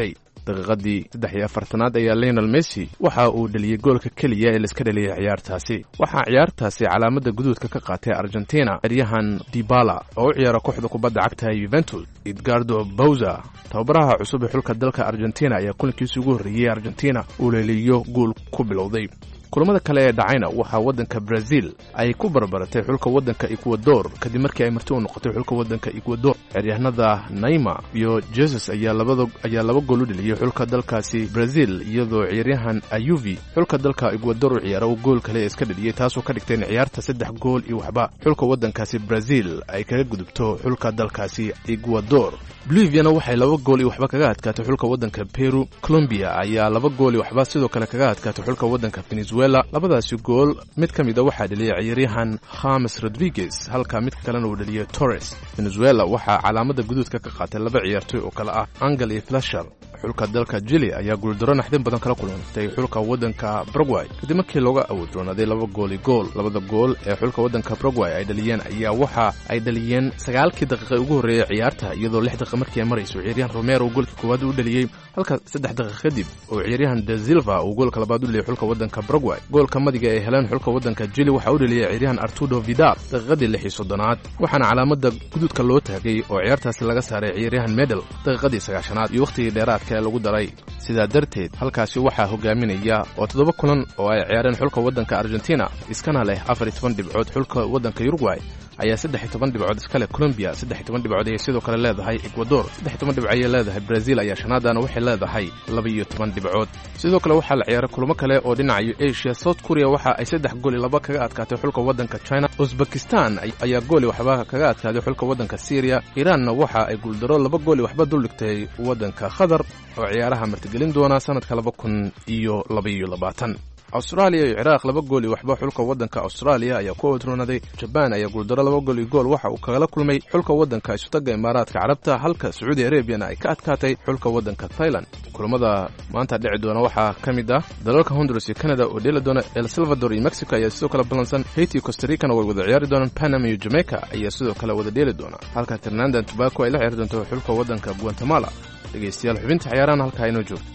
daqiiqadii saddex iyo afartanaad ayaa Lionel Messi waxa uu dhaliyey goolka keliya ee laiska dhaliyay ciyaartaasi. waxaa ciyaartaasi calaamada guduudka ka qaatay Argentina ciyaaryahan Dybala oo u ciyaara kooxda kubadda cagta Juventus. Edgardo Bauza tababaraha cusub ee xulka dalka Argentina ayaa kulankiisii ugu horreeyay Argentina uu leeliyo gool ku bilowday. kulamada kale ee dhacayna waxaa waddanka Brazil ay ku barbaratay xulka waddanka Ecuador kadib markii ay marti u noqotay xulka waddanka Ecuador. ciyaaryahanada Neymar iyo Jesus ayaa labada ayaa laba gool u dhaliyay xulka dalkaasi Brazil, iyadoo ciyaaryahan Ayuvi xulka dalka Ecuador u ciyaara uu gool kale iska dhaliyay, taasoo ka dhigtay in ciyaarta saddex gool iyo waxba xulka waddankaasi Brazil ay kaga gudubto xulka dalkaasi Ecuador. Boliviana waxay laba gool iyo waxba kaga adkaatay xulka waddanka Peru. Colombia ayaa laba gool iyo waxba sidoo kale kaga adkaatay xulka waddanka Venezuela. labadaasi gool mid ka mid a waxaa dhaliyay ciyaaryahan James Rodriguez, halka mid kalena uu dhaliyay Torres. Venezuela waxaa calaamada guduudka ka qaatay laba ciyaartoy oo kale ah Angel iyo Flasher. xulka dalka Chile ayaa guuldaro naxdin badan kala kulantay xulka waddanka Paraguay kadib markii looga awoodroonaaday laba gool iyo gool. labada gool ee xulka waddanka Paraguay ay dhaliyeen ayaa waxa ay dhaliyeen sagaalkii daqiiqo ugu horreeyay ciyaarta, iyadoo lix daqiiqo markii ay marayso ciyaaryahan Romero goolkii koowaad u dhaliyay, halka saddex daqiiqo kadib oo ciyaaryahan Da Silva uu goolka labaad u dhaliyay xulka waddanka Paraguay. goolka madiga ee heleen xulka waddanka Chile waxa uu dhaliyay ciyaaryahan Arturo Vidal daqiiqadii lix iyo soddonaad, waxaana calaamada guduudka loo taagay oo ciyaartaasi laga saaray ciyaaryahan Medel daqiiqadii sagaashanaad iyo waqtigii dheeraadka ee lagu daray. sidaa darteed halkaasi waxaa hogaaminaya oo toddoba kulan oo ay ciyaareen xulka waddanka Argentina iskana leh afar iyo toban dhibcood. xulka waddanka Uruguay ayaa saddex iyo toban dhibcood iska leh. Colombia saddex iyo toban dhibcood ayay sidoo kale leedahay. Ecuador saddex iyo toban dhibcood ayay leedahay. Brazil ayaa shanaadana waxay leedahay laba iyo toban dhibcood. sidoo kale waxaa la ciyaaray kulamo kale oo dhinaca Asia. South Korea waxa ay saddex gool iyo laba kaga adkaatay xulka waddanka China. Uzbekistan ayaa gool iyo waxba kaga adkaaday xulka waddanka Syria. Iran waxa ay guuldaro laba gool iyo waxba dul dhigtay waddanka Qatar oo ciyaaraha martigelin doona sanadka laba kun iyo laba iyo labaatan. Australia iyo Ciraaq laba gool iyo waxba xulka waddanka Australia ayaa ku wadroonaaday. Japan ayaa guuldaro laba gool iyo gool waxa uu kala kulmay xulka waddanka Isutaga Imaaraadka Carabta, halka Saudi Arabia ay ka adkaatay xulka waddanka Thailand. kulamada maanta dhici doona waxaa ka mid ah dalalka Honduras iyo Canada oo dheeli doona. El Salvador iyo Mexico ayaa sidoo kale balansan. Haiti iyo Costa Rica way wada ciyaari doonaan. Panama iyo Jamaica ayaa sidoo kale wada dheeli doona, halka Trinidad and Tobago ay la ciyaari doonto xulka waddanka Guatemala. dhegeystayaal, xubinta ciyaarahan halka inoo joogto.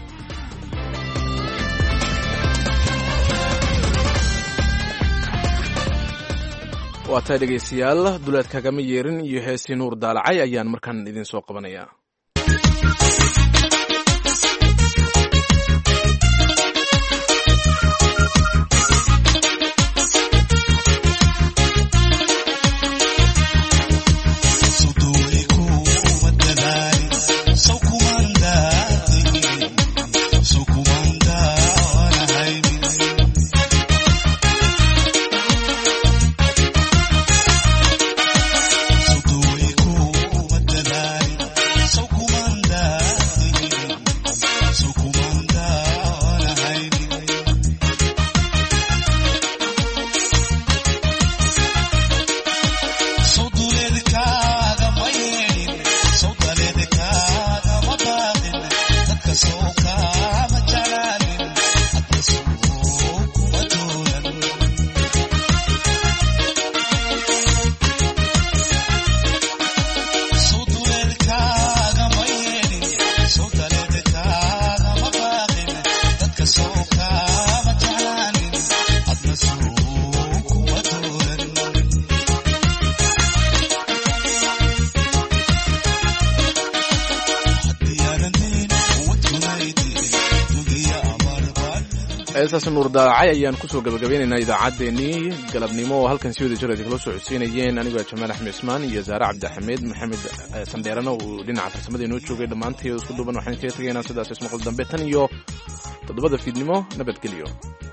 waa tahay dhegeystayaal, duleed kagama yeerin iyo heesii nuur daalacay ayaan markaan idin soo qabanayaa. heesaas nuur daacay ayaan ku soo gabagabaynaynaa idaacaddeenii galabnimo oo halkan si wada jir idin kala soo codsiinayeen anigoo Jamaal Axmed Ismaan iyo Zaara Cabdixamiid Maxamed Sandheerana oo dhinaca farsamada inoo joogay dhammaanteed isku duuban. waxaan kaga tegaynaa sidaas ismaqal dambe tan iyo toddobada fiidnimo. nabadgelyo.